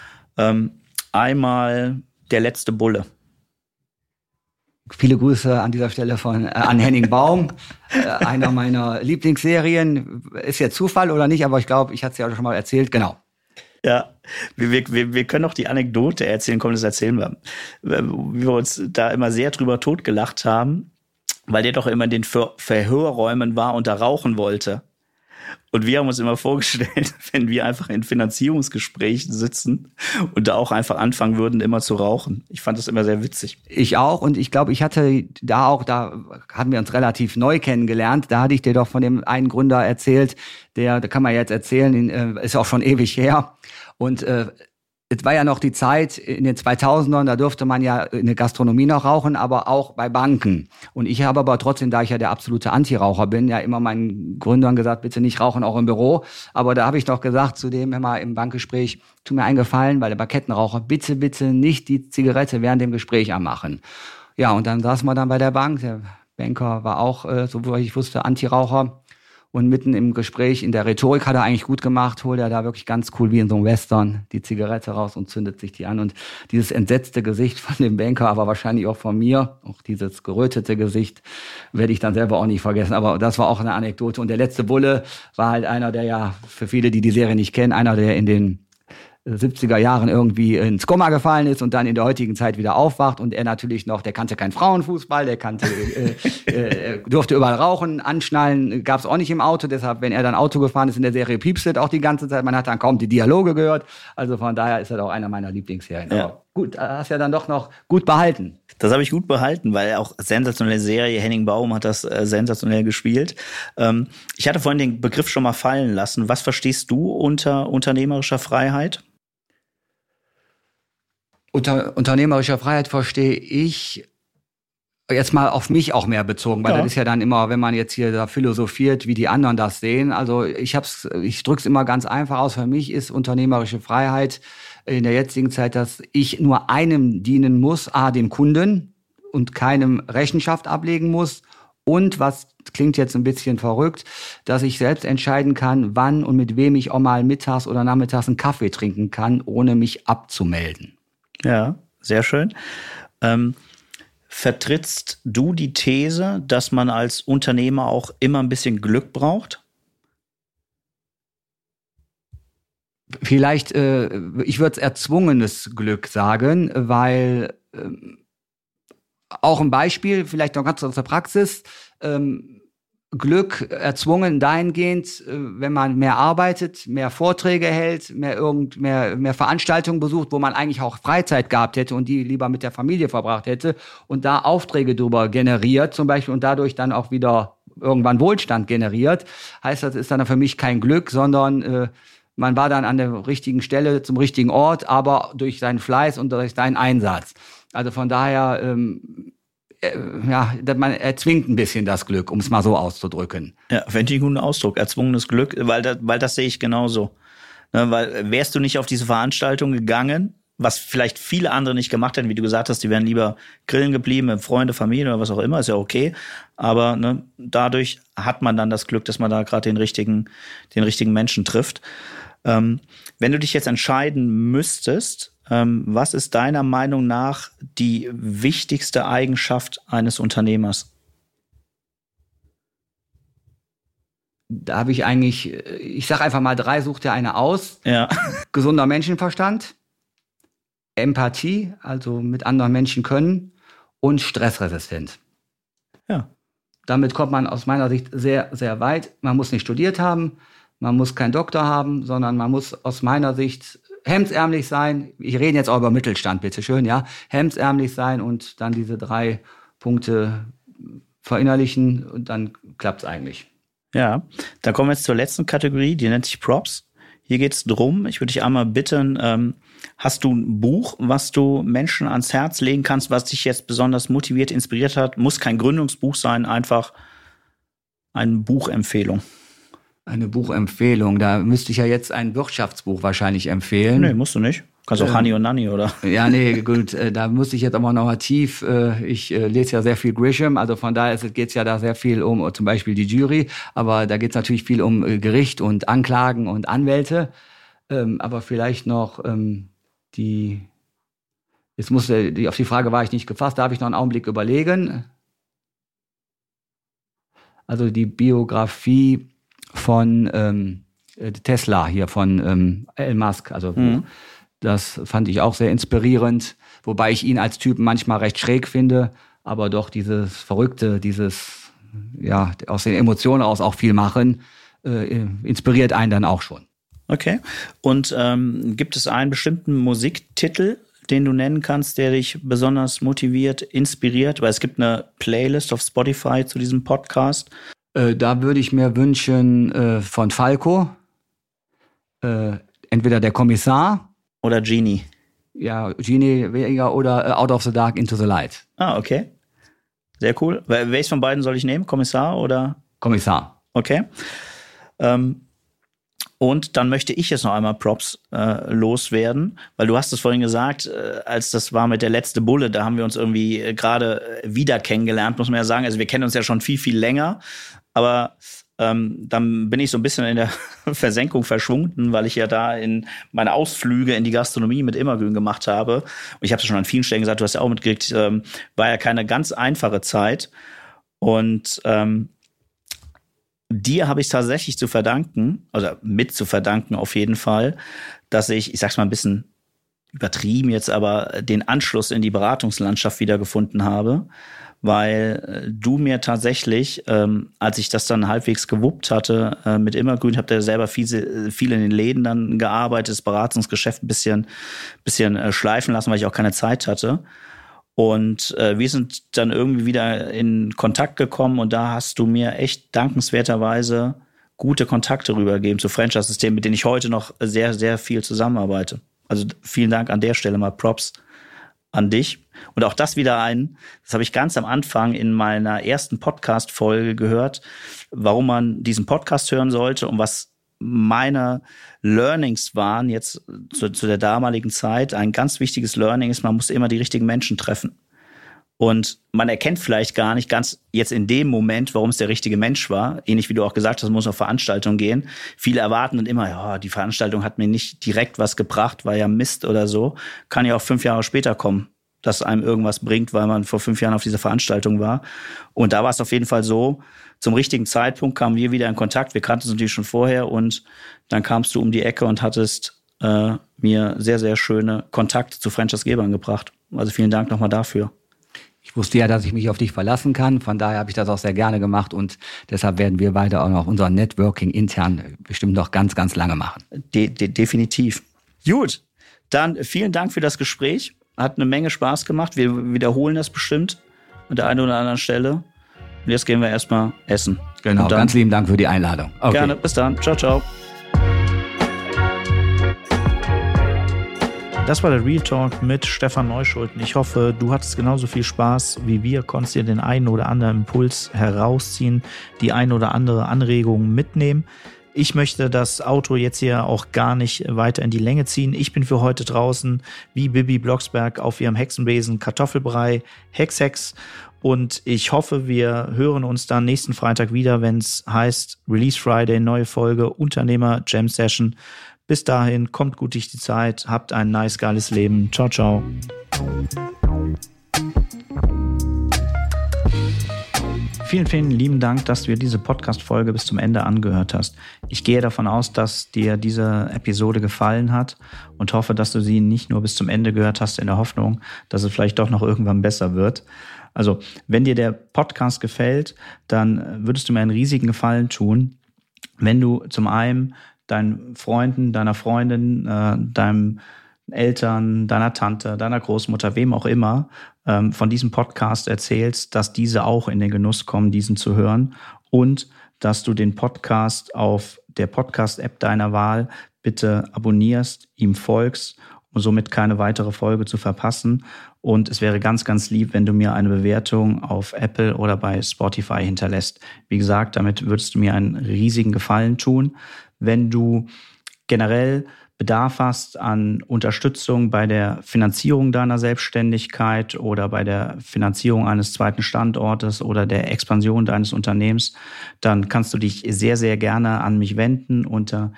Einmal der letzte Bulle. Viele Grüße an dieser Stelle an Henning Baum. Einer meiner Lieblingsserien. Ist jetzt Zufall oder nicht, aber ich glaube, ich hatte es ja schon mal erzählt. Genau. Ja, wir können auch die Anekdote erzählen. Komm, das erzählen wir. Wie wir uns da immer sehr drüber totgelacht haben, weil der doch immer in den Verhörräumen war und da rauchen wollte. Und wir haben uns immer vorgestellt, wenn wir einfach in Finanzierungsgesprächen sitzen und da auch einfach anfangen würden, immer zu rauchen. Ich fand das immer sehr witzig. Ich auch. Und ich glaube, ich hatte da hatten wir uns relativ neu kennengelernt. Da hatte ich dir doch von dem einen Gründer erzählt, da kann man jetzt erzählen, ist auch schon ewig her. Und es war ja noch die Zeit in den 2000ern, da durfte man ja in der Gastronomie noch rauchen, aber auch bei Banken. Und ich habe aber trotzdem, da ich ja der absolute Antiraucher bin, ja immer meinen Gründern gesagt, bitte nicht rauchen, auch im Büro. Aber da habe ich noch gesagt zu dem immer im Bankgespräch, tu mir einen Gefallen, weil der war Kettenraucher, bitte, bitte nicht die Zigarette während dem Gespräch anmachen. Ja, und dann saßen wir dann bei der Bank. Der Banker war auch, so wie ich wusste, Antiraucher. Und mitten im Gespräch, in der Rhetorik hat er eigentlich gut gemacht, holt er da wirklich ganz cool wie in so einem Western die Zigarette raus und zündet sich die an. Und dieses entsetzte Gesicht von dem Banker, aber wahrscheinlich auch von mir, auch dieses gerötete Gesicht, werde ich dann selber auch nicht vergessen. Aber das war auch eine Anekdote. Und der letzte Bulle war halt einer, der ja, für viele, die die Serie nicht kennen, einer, der in den 70er Jahren irgendwie ins Koma gefallen ist und dann in der heutigen Zeit wieder aufwacht und er natürlich noch, der kannte keinen Frauenfußball, der durfte überall rauchen, anschnallen, gab es auch nicht im Auto, deshalb, wenn er dann Auto gefahren ist in der Serie, piepste auch die ganze Zeit, man hat dann kaum die Dialoge gehört, also von daher ist er auch einer meiner Lieblingsserien. Ja. Aber gut, hast ja dann doch noch gut behalten. Das habe ich gut behalten, weil auch sensationelle Serie, Henning Baum hat das sensationell gespielt. Ich hatte vorhin den Begriff schon mal fallen lassen. Was verstehst du unter unternehmerischer Freiheit? Unter unternehmerischer Freiheit verstehe ich jetzt mal auf mich auch mehr bezogen, weil das ist ja dann immer, wenn man jetzt hier da philosophiert, wie die anderen das sehen. Also ich drücke es immer ganz einfach aus. Für mich ist unternehmerische Freiheit in der jetzigen Zeit, dass ich nur einem dienen muss, dem Kunden und keinem Rechenschaft ablegen muss. Und was klingt jetzt ein bisschen verrückt, dass ich selbst entscheiden kann, wann und mit wem ich auch mal mittags oder nachmittags einen Kaffee trinken kann, ohne mich abzumelden. Ja, sehr schön. Vertrittst du die These, dass man als Unternehmer auch immer ein bisschen Glück braucht? Vielleicht, ich würde es erzwungenes Glück sagen, weil auch ein Beispiel, vielleicht noch ganz aus der Praxis, Glück erzwungen dahingehend, wenn man mehr arbeitet, mehr Vorträge hält, mehr Veranstaltungen besucht, wo man eigentlich auch Freizeit gehabt hätte und die lieber mit der Familie verbracht hätte und da Aufträge drüber generiert zum Beispiel und dadurch dann auch wieder irgendwann Wohlstand generiert. Heißt, das ist dann für mich kein Glück, sondern man war dann an der richtigen Stelle zum richtigen Ort, aber durch seinen Fleiß und durch seinen Einsatz. Also von daher man erzwingt ein bisschen das Glück, um es mal so auszudrücken. Ja, finde ich einen guten Ausdruck, erzwungenes Glück, weil das sehe ich genauso. Ne, weil wärst du nicht auf diese Veranstaltung gegangen, was vielleicht viele andere nicht gemacht hätten, wie du gesagt hast, die wären lieber grillen geblieben mit Freunde, Familie oder was auch immer, ist ja okay. Aber ne, dadurch hat man dann das Glück, dass man da gerade den richtigen Menschen trifft. Wenn du dich jetzt entscheiden müsstest, was ist deiner Meinung nach die wichtigste Eigenschaft eines Unternehmers? Da habe ich eigentlich, ich sage einfach mal 3, such dir eine aus. Ja. Gesunder Menschenverstand, Empathie, also mit anderen Menschen können und stressresistent. Ja. Damit kommt man aus meiner Sicht sehr, sehr weit. Man muss nicht studiert haben. Man muss keinen Doktor haben, sondern man muss aus meiner Sicht hemdsärmlich sein. Ich rede jetzt auch über Mittelstand, bitteschön, ja. Hemdsärmlich sein und dann diese 3 Punkte verinnerlichen und dann klappt's eigentlich. Ja, dann kommen wir jetzt zur letzten Kategorie, die nennt sich Props. Hier geht's drum. Ich würde dich einmal bitten, hast du ein Buch, was du Menschen ans Herz legen kannst, was dich jetzt besonders motiviert, inspiriert hat? Muss kein Gründungsbuch sein, einfach eine Buchempfehlung. Eine Buchempfehlung, da müsste ich ja jetzt ein Wirtschaftsbuch wahrscheinlich empfehlen. Nee, musst du nicht. Kannst auch Honey und Nanny, oder? Ja, nee, gut, da muss ich jetzt aber noch mal tief, ich lese ja sehr viel Grisham, also von daher geht es ja da sehr viel um zum Beispiel die Jury, aber da geht es natürlich viel um Gericht und Anklagen und Anwälte, aber vielleicht noch auf die Frage war ich nicht gefasst, da habe ich noch einen Augenblick überlegen. Also die Biografie von Tesla hier, von Elon Musk, also das fand ich auch sehr inspirierend, wobei ich ihn als Typen manchmal recht schräg finde, aber doch dieses Verrückte, dieses, ja, aus den Emotionen aus auch viel machen, inspiriert einen dann auch schon. Okay. Und gibt es einen bestimmten Musiktitel, den du nennen kannst, der dich besonders motiviert, inspiriert? Weil es gibt eine Playlist auf Spotify zu diesem Podcast. Da würde ich mir wünschen von Falco, entweder der Kommissar oder Genie. Ja, Genie weniger oder Out of the Dark into the Light. Ah, okay. Sehr cool. Welches von beiden soll ich nehmen? Kommissar oder? Kommissar. Okay. Und dann möchte ich jetzt noch einmal Props loswerden, weil du hast es vorhin gesagt, als das war mit der letzte Bulle, da haben wir uns irgendwie gerade wieder kennengelernt, muss man ja sagen. Also wir kennen uns ja schon viel, viel länger, aber dann bin ich so ein bisschen in der Versenkung verschwunden, weil ich ja da in meine Ausflüge in die Gastronomie mit Immergrün gemacht habe. Und ich habe es schon an vielen Stellen gesagt, du hast ja auch mitgekriegt, war ja keine ganz einfache Zeit. Und dir habe ich tatsächlich zu verdanken, oder mit zu verdanken auf jeden Fall, dass ich sag's mal ein bisschen übertrieben jetzt, aber den Anschluss in die Beratungslandschaft wiedergefunden habe, weil du mir tatsächlich, als ich das dann halbwegs gewuppt hatte mit Immergrün, habe da selber viel in den Läden dann gearbeitet, das Beratungsgeschäft ein bisschen schleifen lassen, weil ich auch keine Zeit hatte. Und wir sind dann irgendwie wieder in Kontakt gekommen und da hast du mir echt dankenswerterweise gute Kontakte rübergegeben zu Franchise-Systemen, mit denen ich heute noch sehr, sehr viel zusammenarbeite. Also vielen Dank an der Stelle mal Props an dich. Und auch das wieder das habe ich ganz am Anfang in meiner ersten Podcast-Folge gehört, warum man diesen Podcast hören sollte und was meine Learnings waren jetzt zu der damaligen Zeit. Ein ganz wichtiges Learning ist, man muss immer die richtigen Menschen treffen. Und man erkennt vielleicht gar nicht ganz jetzt in dem Moment, warum es der richtige Mensch war. Ähnlich wie du auch gesagt hast, man muss auf Veranstaltungen gehen. Viele erwarten dann immer, ja, die Veranstaltung hat mir nicht direkt was gebracht, war ja Mist oder so. Kann ja auch 5 Jahre später kommen, dass einem irgendwas bringt, weil man vor 5 Jahren auf dieser Veranstaltung war. Und da war es auf jeden Fall so, zum richtigen Zeitpunkt kamen wir wieder in Kontakt. Wir kannten uns natürlich schon vorher und dann kamst du um die Ecke und hattest mir sehr, sehr schöne Kontakte zu Franchise-Gebern gebracht. Also vielen Dank nochmal dafür. Ich wusste ja, dass ich mich auf dich verlassen kann. Von daher habe ich das auch sehr gerne gemacht und deshalb werden wir beide auch noch unser Networking intern bestimmt noch ganz, ganz lange machen. Definitiv. Gut, dann vielen Dank für das Gespräch. Hat eine Menge Spaß gemacht. Wir wiederholen das bestimmt an der einen oder anderen Stelle. Und jetzt gehen wir erstmal essen. Genau, ganz lieben Dank für die Einladung. Okay. Gerne, bis dann. Ciao, ciao. Das war der Real Talk mit Stefan Neuschulten. Ich hoffe, du hattest genauso viel Spaß wie wir, konntest dir den einen oder anderen Impuls herausziehen, die ein oder andere Anregung mitnehmen. Ich möchte das Outro jetzt hier auch gar nicht weiter in die Länge ziehen. Ich bin für heute draußen, wie Bibi Blocksberg auf ihrem Hexenbesen, Kartoffelbrei, Hex. Und ich hoffe, wir hören uns dann nächsten Freitag wieder, wenn es heißt Release Friday, neue Folge Unternehmer Jam Session. Bis dahin, kommt gut durch die Zeit, habt ein nice, geiles Leben. Ciao, ciao. Vielen, vielen lieben Dank, dass du dir diese Podcast-Folge bis zum Ende angehört hast. Ich gehe davon aus, dass dir diese Episode gefallen hat und hoffe, dass du sie nicht nur bis zum Ende gehört hast in der Hoffnung, dass es vielleicht doch noch irgendwann besser wird. Also, wenn dir der Podcast gefällt, dann würdest du mir einen riesigen Gefallen tun, wenn du zum einen deinen Freunden, deiner Freundin, deinem Eltern, deiner Tante, deiner Großmutter, wem auch immer, von diesem Podcast erzählst, dass diese auch in den Genuss kommen, diesen zu hören und dass du den Podcast auf der Podcast-App deiner Wahl bitte abonnierst, ihm folgst, um somit keine weitere Folge zu verpassen. Und es wäre ganz, ganz lieb, wenn du mir eine Bewertung auf Apple oder bei Spotify hinterlässt. Wie gesagt, damit würdest du mir einen riesigen Gefallen tun. Wenn du generell Bedarf hast an Unterstützung bei der Finanzierung deiner Selbstständigkeit oder bei der Finanzierung eines zweiten Standortes oder der Expansion deines Unternehmens, dann kannst du dich sehr, sehr gerne an mich wenden unter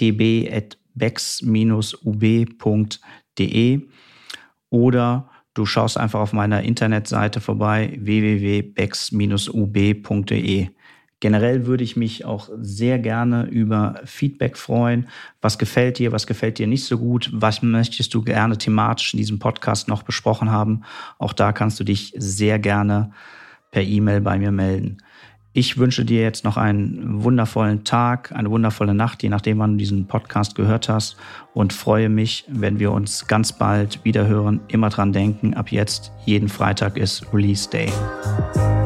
tb@bex-ub.de oder du schaust einfach auf meiner Internetseite vorbei www.bex-ub.de. Generell würde ich mich auch sehr gerne über Feedback freuen. Was gefällt dir nicht so gut? Was möchtest du gerne thematisch in diesem Podcast noch besprochen haben? Auch da kannst du dich sehr gerne per E-Mail bei mir melden. Ich wünsche dir jetzt noch einen wundervollen Tag, eine wundervolle Nacht, je nachdem, wann du diesen Podcast gehört hast, und freue mich, wenn wir uns ganz bald wieder hören. Immer dran denken, ab jetzt jeden Freitag ist Release Day.